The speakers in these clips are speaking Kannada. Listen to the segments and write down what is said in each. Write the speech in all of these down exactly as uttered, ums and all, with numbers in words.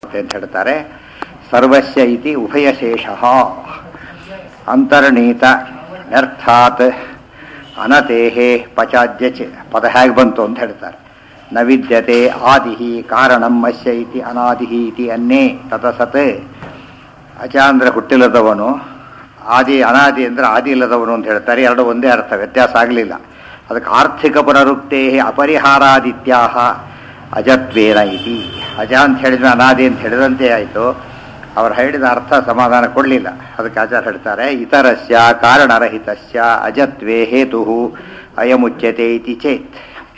ಅಂತ ಹೇಳ್ತಾರೆ. ಸರ್ವಸ್ಯ ಇತಿ ಉಭಯಶೇಷಃ ಅಂತರ್ನೀತ ಅರ್ಥಾತ್ ಅನತೇಹೇ ಪಚಾದ್ಯ ಚ ಪದ ಹೇಗೆ ಬಂತು ಅಂತ ಹೇಳ್ತಾರೆ. ನ ವಿದ್ಯತೆ ಆದಿ ಕಾರಣಂ ಅಸ್ಯ ಇತಿ ಅನಾದಿ ಇತಿ ಅನ್ನೇ ತತಸತ್. ಅಚ ಅಂದರೆ ಹುಟ್ಟಿಲ್ಲದವನು, ಆದಿ ಅನಾದಿ ಅಂದರೆ ಆದಿ ಇಲ್ಲದವನು ಅಂತ ಹೇಳ್ತಾರೆ. ಎರಡು ಒಂದೇ ಅರ್ಥ, ವ್ಯತ್ಯಾಸ ಆಗಲಿಲ್ಲ. ಅದಕ್ಕೆ ಆರ್ಥಿಕ ಪುನರುಕ್ತೇ ಅಪರಿಹಾರಾದಿತ್ಯಾಹ ಅಜತ್ವೇನ ಇತಿ. ಅಜ ಅಂತ ಹೇಳಿದ್ರೆ ಅನಾದಿ ಅಂತ ಹೇಳಿದಂತೆ ಆಯಿತು. ಅವರು ಹೇಳಿದ ಅರ್ಥ ಸಮಾಧಾನ ಕೊಡಲಿಲ್ಲ. ಅದಕ್ಕೆ ಆಚಾರ್ಯ ಹೇಳ್ತಾರೆ, ಇತರಸ್ಯ ಕಾರಣರಹಿತಸ್ಯ ಅಜತ್ವೇ ಹೇತು ಅಯಮುಚ್ಯತೆ ಇತಿ ಚೇತ್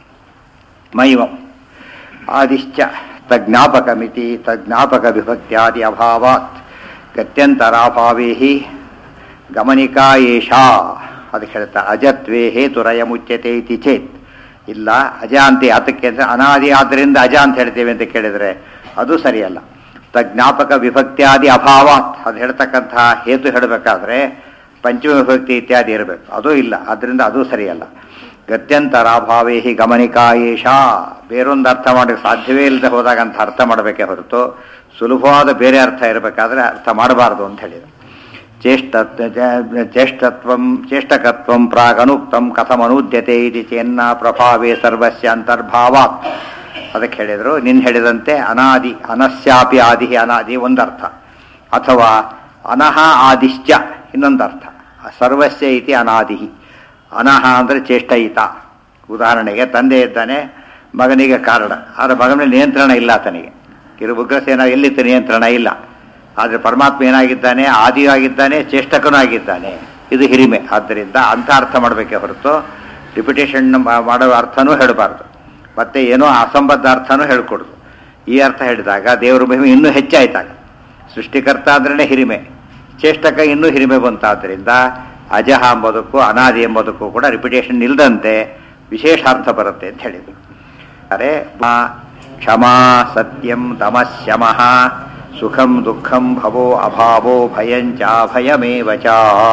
ಮೈವಂ ಆದಿಶ್ಚ ತಜ್ಞಾಪಕಮಿತಿ ತಜ್ಞಾಪಕ ವಿಭಕ್ತ್ಯಾದಿ ಅಭಾವಾತ್ ಗತ್ಯಂತರಾಭಾವೇ ಹಿ ಗಮನಿಕಾ ಏಷಾ. ಅದಕ್ಕೆ ಹೇಳ್ತಾರೆ ಅಜತ್ವೇ ಹೇತುರಯಮುಚ್ಯತೆ ಇತಿ ಚೇತ್. ಇಲ್ಲ, ಅಜ ಅಂತ ಯಾತಕ್ಕೆ ಅಂದರೆ ಅನಾದಿ ಆದ್ದರಿಂದ ಅಜ ಅಂತ ಹೇಳ್ತೇವೆ ಅಂತ ಕೇಳಿದರೆ ಅದು ಸರಿಯಲ್ಲ. ತಜ್ಞಾಪಕ ವಿಭಕ್ತ್ಯಾದಿ ಅಭಾವಾತ್ ಅದು ಹೇಳ್ತಕ್ಕಂತಹ ಹೇತು ಹೇಳಬೇಕಾದ್ರೆ ಪಂಚಮ ವಿಭಕ್ತಿ ಇತ್ಯಾದಿ ಇರಬೇಕು, ಅದು ಇಲ್ಲ. ಆದ್ದರಿಂದ ಅದು ಸರಿಯಲ್ಲ. ಗತ್ಯಂತರಾಭಾವೇ ಹಿ ಗಮನಿಕಾ ಏಷಾ. ಬೇರೊಂದು ಅರ್ಥ ಮಾಡೋಕ್ಕೆ ಸಾಧ್ಯವೇ ಇಲ್ಲದೆ ಹೋದಾಗ ಅಂತ ಅರ್ಥ ಮಾಡಬೇಕೇ ಹೊರತು ಸುಲಭವಾದ ಬೇರೆ ಅರ್ಥ ಇರಬೇಕಾದ್ರೆ ಅರ್ಥ ಮಾಡಬಾರ್ದು ಅಂತ ಹೇಳಿದರು. ಚೇಷ್ಟ ಚೇಷ್ಟತ್ವಂ ಚೇಷ್ಟಕತ್ವಂ ಪ್ರಾಗನುಕ್ತಂ ಕಥಮನೂದ್ಯತೆ ಇತಿ ಚೇನ್ನ ಪ್ರಭಾವೇ ಸರ್ವಸ್ಯ ಅಂತರ್ಭಾವಾತ್. ಅದಕ್ಕೆ ಹೇಳಿದರು, ನಿನ್ನ ಹೇಳಿದಂತೆ ಅನಾದಿ ಅನಸ್ಯಾಪಿ ಆದಿ ಅನಾದಿ ಒಂದರ್ಥ, ಅಥವಾ ಅನಹ ಆದಿಶ್ಚ ಇನ್ನೊಂದು ಅರ್ಥ. ಸರ್ವಸ್ಯ ಇತಿ ಅನಾದಿ. ಅನಹ ಅಂದರೆ ಚೇಷ್ಟಯಿತ. ಉದಾಹರಣೆಗೆ ತಂದೆ ಇದ್ದಾನೆ, ಮಗನಿಗೆ ಕಾರಣ, ಆದರೆ ಮಗನ ನಿಯಂತ್ರಣ ಇಲ್ಲ ಆತನಿಗೆ. ಕಿರು ಉಗ್ರಸೇನ ಎಲ್ಲಿತ್ತು ನಿಯಂತ್ರಣ ಇಲ್ಲ. ಆದರೆ ಪರಮಾತ್ಮ ಏನಾಗಿದ್ದಾನೆ, ಆದಿಯೂ ಆಗಿದ್ದಾನೆ, ಚೇಷ್ಟಕನೂ ಆಗಿದ್ದಾನೆ. ಇದು ಹಿರಿಮೆ. ಆದ್ದರಿಂದ ಅಂಥ ಅರ್ಥ ಮಾಡಬೇಕೇ ಹೊರತು ರಿಪಿಟೇಷನ್ ಮಾಡೋ ಅರ್ಥನೂ ಹೇಳಬಾರ್ದು, ಮತ್ತು ಏನೋ ಅಸಂಬದ್ಧ ಅರ್ಥನೂ ಹೇಳ್ಕೊಡ್ದು. ಈ ಅರ್ಥ ಹೇಳಿದಾಗ ದೇವರ ಮಹಿಮೆ ಇನ್ನೂ ಹೆಚ್ಚಾಯ್ತಾಗ. ಸೃಷ್ಟಿಕರ್ತ ಅಂದ್ರೇ ಹಿರಿಮೆ, ಚೇಷ್ಟಕ ಇನ್ನೂ ಹಿರಿಮೆ ಬಂತಾದ್ದರಿಂದ ಅಜಹ ಎಂಬುದಕ್ಕೂ ಅನಾದಿ ಎಂಬುದಕ್ಕೂ ಕೂಡ ರಿಪಿಟೇಷನ್ ಇಲ್ಲದಂತೆ ವಿಶೇಷಾರ್ಥ ಬರುತ್ತೆ ಅಂತ ಹೇಳಿದರು. ಅರೆ ಕ್ಷಮಾ ಸತ್ಯಂ ತಮಸ್ಯಮಃ ಸುಖಂ ದುಃಖಂ ಭವೋ ಅಭಾವೋ ಭಯಂಚ ಭಯಮೇವ ಚ.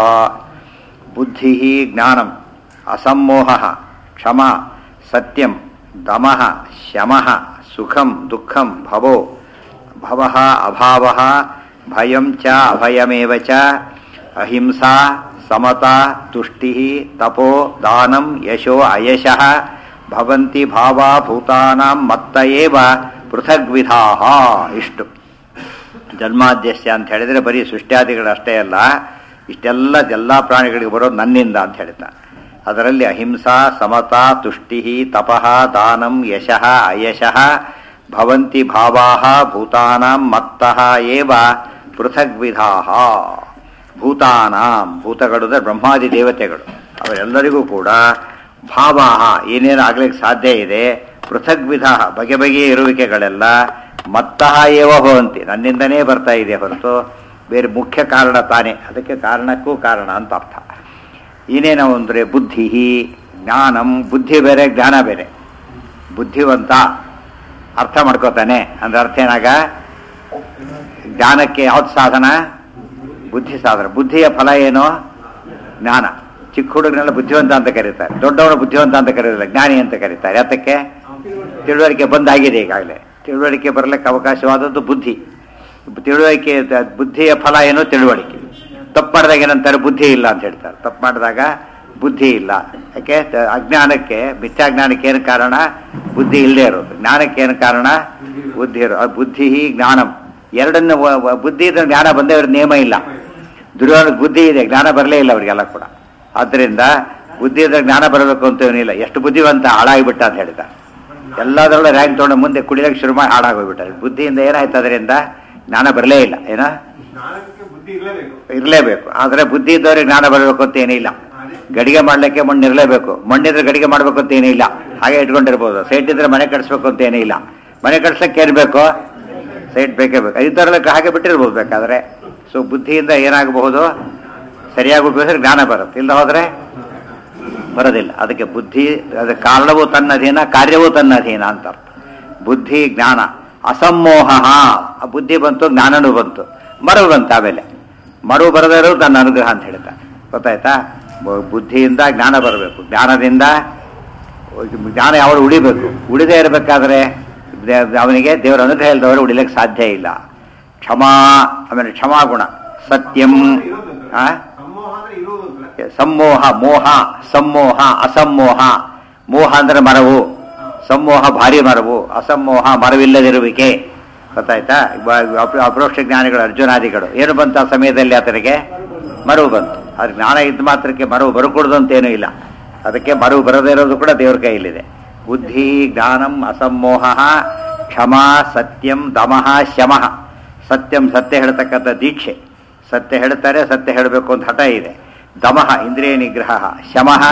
ಬುದ್ಧಿ ಜ್ಞಾನಂ ಅಸಮ್ಮೋಹ ಕ್ಷಮಾ ಸತ್ಯಂ ದಮಃ ಶಮಃ ಸುಖಂ ದುಃಖಂ ಭವೋ ಭವಃ ಅಭಾವಃ ಭಯಂ ಚ ಅಭಯಮೇವ ಚ ಅಹಿಂಸಾ ಸಮತಾ ತುಷ್ಟಿ ತಪೋ ದಾನಂ ಯಶೋ ಅಯಶಃ ಭವಂತಿ ಭಾವಾ ಭೂತಾನಾಂ ಮತ್ತ ಏವ ಪೃಥಗ್ವಿಧಾಃ. ಇಷ್ಟು ಜನ್ಮಾದ್ಯಸ್ಯ ಅಂತ ಹೇಳಿದರೆ ಬರೀ ಸೃಷ್ಟ್ಯಾದಿಗಳಷ್ಟೇ ಅಲ್ಲ, ಇಷ್ಟೆಲ್ಲ ಎಲ್ಲ ಪ್ರಾಣಿಗಳಿಗೆ ಬರೋದು ನನ್ನಿಂದ ಅಂತ ಹೇಳ್ತಾರೆ. ಅದರಲ್ಲಿ ಅಹಿಂಸಾ ಸಮತಾ ತುಷ್ಟಿ ತಪಃ ದಾನಂ ಯಶಃ ಅಯಶಃ ಭವಂತಿ ಭಾವಾಃ ಭೂತಾನಾಂ ಮತ್ತಃ ಏವ ಪೃಥಗ್ವಿಧಾಃ. ಭೂತಾನಾಂ, ಭೂತಗಳು ಅಂದರೆ ಬ್ರಹ್ಮಾದಿ ದೇವತೆಗಳು, ಅವರೆಲ್ಲರಿಗೂ ಕೂಡ ಭಾವಾಹ ಏನೇನು ಆಗ್ಲಿಕ್ಕೆ ಸಾಧ್ಯ ಇದೆ, ಪೃಥಗ್ವಿಧ ಬಗೆ ಬಗೆಯ ಇರುವಿಕೆಗಳೆಲ್ಲ ಮತ್ತಃ ಏವ ಭವಂತಿ ನನ್ನಿಂದನೇ ಬರ್ತಾ ಇದೆ ಹೊರತು ಬೇರೆ ಮುಖ್ಯ ಕಾರಣ ತಾನೇ. ಅದಕ್ಕೆ ಕಾರಣಕ್ಕೂ ಕಾರಣ ಅಂತ ಅರ್ಥ. ಏನೇನೋ ಅಂದರೆ ಬುದ್ಧಿ ಜ್ಞಾನಂ, ಬುದ್ಧಿ ಬೇರೆ ಜ್ಞಾನ ಬೇರೆ. ಬುದ್ಧಿವಂತ ಅರ್ಥ ಮಾಡ್ಕೋತಾನೆ ಅಂದ್ರೆ ಅರ್ಥ ಏನಾಗ, ಜ್ಞಾನಕ್ಕೆ ಯಾವ್ದು ಸಾಧನ, ಬುದ್ಧಿ ಸಾಧನ. ಬುದ್ಧಿಯ ಫಲ ಏನು, ಜ್ಞಾನ. ಚಿಕ್ಕ ಹುಡುಗನೆಲ್ಲ ಬುದ್ಧಿವಂತ ಅಂತ ಕರೀತಾರೆ, ದೊಡ್ಡವನು ಬುದ್ಧಿವಂತ ಅಂತ ಕರೀತಾರೆ, ಜ್ಞಾನಿ ಅಂತ ಕರೀತಾರೆ. ಯಾತಕ್ಕೆ, ತಿಳುವಳಿಕೆ ಬಂದಾಗಿದೆ ಈಗಾಗಲೇ. ತಿಳುವಳಿಕೆ ಬರಲಿಕ್ಕೆ ಅವಕಾಶವಾದದ್ದು ಬುದ್ಧಿ. ತಿಳುವಳಿಕೆ ಬುದ್ಧಿಯ ಫಲ ಏನು, ತಿಳುವಳಿಕೆ. ತಪ್ಪು ಮಾಡಿದಾಗ ಏನಂತಾರೆ, ಬುದ್ಧಿ ಇಲ್ಲ ಅಂತ ಹೇಳ್ತಾರೆ. ತಪ್ಪು ಮಾಡಿದಾಗ ಬುದ್ಧಿ ಇಲ್ಲ. ಯಾಕೆ, ಅಜ್ಞಾನಕ್ಕೆ ಮಿಥ್ಯಾಜ್ಞಾನಕ್ಕೆ ಏನು ಕಾರಣ, ಬುದ್ಧಿ ಇಲ್ಲದೆ ಇರೋದು. ಜ್ಞಾನಕ್ಕೆ ಏನು ಕಾರಣ, ಬುದ್ಧಿ ಇರೋ. ಬುದ್ಧಿ ಜ್ಞಾನಂ ಎರಡನ್ನು, ಬುದ್ಧಿ ಇದ್ರೆ ಜ್ಞಾನ ಬಂದೇ ಇರೋ ನಿಯಮ ಇಲ್ಲ. ದುರ್ಯೋಧನ ಬುದ್ಧಿ ಇದೆ, ಜ್ಞಾನ ಬರಲೇ ಇಲ್ಲ ಅವರಿಗೆಲ್ಲ ಕೂಡ. ಆದ್ದರಿಂದ ಬುದ್ಧಿ ಇದ್ರೆ ಜ್ಞಾನ ಬರಬೇಕು ಅಂತ ಏನಿಲ್ಲ. ಎಷ್ಟು ಬುದ್ಧಿವಂತ ಹಾಳಾಗಿಬಿಟ್ಟ ಅಂತ ಹೇಳಿದ. ಎಲ್ಲದರಲ್ಲೂ ರ್ಯಾಂಕ್ ತೊಗೊಂಡು ಮುಂದೆ ಕುಡಿಯೋಕ್ಕೆ ಶುರು ಮಾಡಿ ಹಾಳಾಗೋಗ್ಬಿಟ್ಟಾರೆ. ಬುದ್ಧಿಯಿಂದ ಏನಾಯ್ತು, ಅದರಿಂದ ಜ್ಞಾನ ಬರಲೇ ಇಲ್ಲ. ಏನ ಇರಲೇಬೇಕು. ಆದರೆ ಬುದ್ಧಿ ಇದ್ದವ್ರಿಗೆ ಜ್ಞಾನ ಬರಬೇಕು ಅಂತ ಏನಿಲ್ಲ. ಗಡಿಗೆ ಮಾಡ್ಲಿಕ್ಕೆ ಮಣ್ಣು ಇರಲೇಬೇಕು, ಮಣ್ಣಿದ್ರೆ ಗಡಿಗೆ ಮಾಡ್ಬೇಕು ಅಂತ ಏನಿಲ್ಲ. ಹಾಗೆ ಇಟ್ಕೊಂಡಿರ್ಬೋದು. ಸೈಟ್ ಇದ್ರೆ ಮನೆ ಕಟ್ಸ್ಬೇಕು ಅಂತ ಏನಿಲ್ಲ. ಮನೆ ಕಟ್ಸಕ್ಕೆ ಏನು ಬೇಕು, ಸೈಟ್ ಬೇಕೇ ಬೇಕು. ಐದರಲ್ಲಕ್ಕೆ ಹಾಗೆ ಬಿಟ್ಟಿರ್ಬೋದು ಬೇಕಾದರೆ. ಸೊ ಬುದ್ಧಿಯಿಂದ ಏನಾಗಬಹುದು, ಸರಿಯಾಗಿ ಉಪಯೋಗಿಸಿದ್ರೆ ಜ್ಞಾನ ಬರುತ್ತೆ, ಇಲ್ಲ ಹೋದರೆ ಬರೋದಿಲ್ಲ. ಅದಕ್ಕೆ ಬುದ್ಧಿ, ಅದರ ಕಾರಣವೂ ತನ್ನ ಅಧೀನ, ಕಾರ್ಯವೂ ತನ್ನ ಅಧೀನ ಅಂತ ಅರ್ಥ. ಬುದ್ಧಿ ಜ್ಞಾನ ಅಸಮ್ಮೋಹ. ಆ ಬುದ್ಧಿ ಬಂತು, ಜ್ಞಾನನೂ ಬಂತು, ಮರವು ಬಂತು. ಆಮೇಲೆ ಮರವು ಬರದೇ ಇರೋದು ತನ್ನ ಅನುಗ್ರಹ ಅಂತ ಹೇಳ್ತಾ. ಗೊತ್ತಾಯ್ತಾ, ಬುದ್ಧಿಯಿಂದ ಜ್ಞಾನ ಬರಬೇಕು, ಜ್ಞಾನದಿಂದ ಜ್ಞಾನ ಯಾವಾಗ ಉಳಿಬೇಕು. ಉಳಿದೇ ಇರಬೇಕಾದ್ರೆ ಅವನಿಗೆ ದೇವರ ಅನುಗ್ರಹ ಇಲ್ಲದವರು ಉಳಿಲಿಕ್ಕೆ ಸಾಧ್ಯ ಇಲ್ಲ. ಕ್ಷಮಾ, ಆಮೇಲೆ ಕ್ಷಮಾಗುಣ, ಸತ್ಯಂ, ಆ ಸಮ್ಮೋಹ, ಮೋಹ, ಸಮ್ಮೋಹ, ಅಸಮ್ಮೋಹ. ಮೋಹ ಅಂದ್ರೆ ಮರವು, ಸಮ್ಮೋಹ ಭಾರಿ ಮರವು, ಅಸಮ್ಮೋಹ ಮರವಿಲ್ಲದಿರುವಿಕೆ. ಗೊತ್ತಾಯ್ತಾ? ಅಪರೋಕ್ಷ ಜ್ಞಾನಿಗಳು ಅರ್ಜುನಾದಿಗಳು ಏನು ಬಂತು ಆ ಸಮಯದಲ್ಲಿ? ಆತನಿಗೆ ಮರವು ಬಂತು. ಅದ್ರ ಜ್ಞಾನ ಇದ್ದ ಮಾತ್ರಕ್ಕೆ ಮರವು ಬರಕೂಡದು ಅಂತೇನೂ ಇಲ್ಲ. ಅದಕ್ಕೆ ಮರವು ಬರದೇ ಇರೋದು ಕೂಡ ದೇವ್ರ ಕೈಯಲ್ಲಿದೆ. ಬುದ್ಧಿ, ಜ್ಞಾನಂ, ಅಸಮ್ಮೋಹ, ಕ್ಷಮಾ, ಸತ್ಯಂ, ದಮಃ, ಶಮಃ. ಸತ್ಯಂ ಸತ್ಯ ಹೇಳ್ತಕ್ಕಂಥ ದೀಕ್ಷೆ, ಸತ್ಯ ಹೇಳ್ತಾರೆ, ಸತ್ಯ ಹೇಳಬೇಕು ಅಂತ ಹಠ ಇದೆ. ದಮಃ ಇಂದ್ರಿಯ ನಿಗ್ರಹ, ಶಮಃ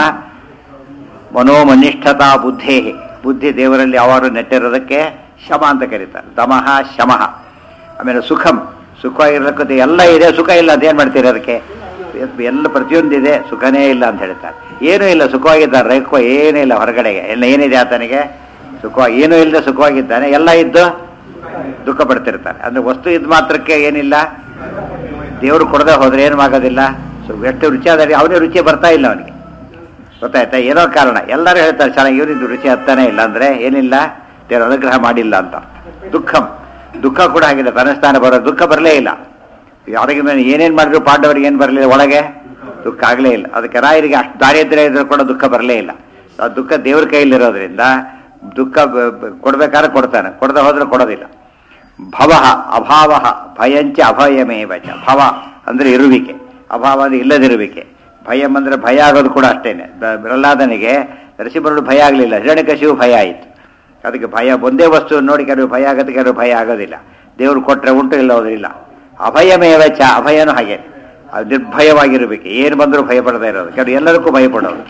ಮನೋಮನಿಷ್ಠತಾ ಬುದ್ಧೇ, ಬುದ್ಧಿ ದೇವರಲ್ಲಿ ಯಾವಾರು ನೆಟ್ಟಿರೋದಕ್ಕೆ ಶಮ ಅಂತ ಕರೀತಾರೆ. ದಮಃ ಶಮಃ. ಆಮೇಲೆ ಸುಖಂ, ಸುಖವಾಗಿರತಕ್ಕಂಥ ಎಲ್ಲ ಇದೆ, ಸುಖ ಇಲ್ಲ ಅದೇನು ಮಾಡ್ತೀರಿ? ಅದಕ್ಕೆ ಎಲ್ಲ ಪ್ರತಿಯೊಂದಿದೆ, ಸುಖನೇ ಇಲ್ಲ ಅಂತ ಹೇಳ್ತಾರೆ. ಏನೂ ಇಲ್ಲ, ಸುಖವಾಗಿದ್ದಾರೆ. ರೇಖೋ ಏನೂ ಇಲ್ಲ ಹೊರಗಡೆಗೆ, ಎಲ್ಲ ಏನಿದೆ ಆತನಿಗೆ? ಸುಖವಾಗಿ, ಏನೂ ಇಲ್ಲದೆ ಸುಖವಾಗಿದ್ದಾನೆ. ಎಲ್ಲ ಇದ್ದು ದುಃಖ ಪಡ್ತಿರ್ತಾನೆ. ಅಂದರೆ ವಸ್ತು ಇದ್ದು ಮಾತ್ರಕ್ಕೆ ಏನಿಲ್ಲ, ದೇವರು ಕೊಡದೆ ಹೋದ್ರೆ ಏನು ಆಗೋದಿಲ್ಲ. ಸೊ ಎಷ್ಟು ರುಚಿ ಆದರೆ ಅವನೇ ರುಚಿ ಬರ್ತಾ ಇಲ್ಲ ಅವನಿಗೆ. ಗೊತ್ತಾಯ್ತಾ? ಏನೋ ಕಾರಣ. ಎಲ್ಲರೂ ಹೇಳ್ತಾರೆ ಚೆನ್ನಾಗಿ, ಇವನಿದ್ದು ರುಚಿ ಹತ್ತಾನೆ ಇಲ್ಲ ಅಂದರೆ ಏನಿಲ್ಲ, ದೇವರು ಅನುಗ್ರಹ ಮಾಡಿಲ್ಲ ಅಂತ. ದುಃಖಂ, ದುಃಖ ಕೂಡ ಆಗಿದೆ. ತನ್ನಸ್ಥಾನ ಬರೋ ದುಃಖ ಬರಲೇ ಇಲ್ಲ. ಯಾರಿಗೆ ಮೇಲೆ ಏನೇನು ಮಾಡಿದ್ರು ಪಾಂಡವರಿಗೆ ಏನು ಬರಲಿಲ್ಲ, ಒಳಗೆ ದುಃಖ ಆಗಲೇ ಇಲ್ಲ. ಅದಕ್ಕೆ ರಾಯರಿಗೆ ಅಷ್ಟು ದಾರಿದ್ರ್ಯ ಇದ್ರೂ ಕೂಡ ದುಃಖ ಬರಲೇ ಇಲ್ಲ. ಆ ದುಃಖ ದೇವ್ರ ಕೈಯಲ್ಲಿರೋದ್ರಿಂದ ದುಃಖ ಕೊಡ್ಬೇಕಾದ್ರೆ ಕೊಡ್ತಾನೆ, ಕೊಡದೆ ಹೋದ್ರೆ ಕೊಡೋದಿಲ್ಲ. ಭವ ಅಭಾವ, ಭಯಂಚ ಅಭಯಮೇವ ಚ. ಭವ ಅಂದರೆ ಇರುವಿಕೆ, ಅಭಾವ ಅಂದರೆ ಇಲ್ಲದಿರುವಿಕೆ. ಭಯಂ ಅಂದರೆ ಭಯ ಆಗೋದು ಕೂಡ ಅಷ್ಟೇನೆ. ಪ್ರಹ್ಲಾದನಿಗೆ ನರಸಿಂಹರು ಭಯ ಆಗಲಿಲ್ಲ, ಹಿರಣ್ಯಕಶಿಪು ಭಯ ಆಯಿತು. ಅದಕ್ಕೆ ಭಯ, ಒಂದೇ ವಸ್ತು ನೋಡಿ ಕೆಲವು ಭಯ ಆಗೋದು, ಕೆಲವು ಭಯ ಆಗೋದಿಲ್ಲ. ದೇವರು ಕೊಟ್ಟರೆ ಉಂಟು, ಇಲ್ಲ ಹೋದ್ರಿಲ್ಲ. ಅಭಯಮೇವ ಚ, ಅಭಯನೂ ಹಾಗೆ ನಿರ್ಭಯವಾಗಿರಬೇಕು, ಏನು ಬಂದರೂ ಭಯ ಪಡದೇ ಇರೋದು. ಕೆಲವು ಎಲ್ಲರಿಗೂ ಭಯ ಪಡೋದು.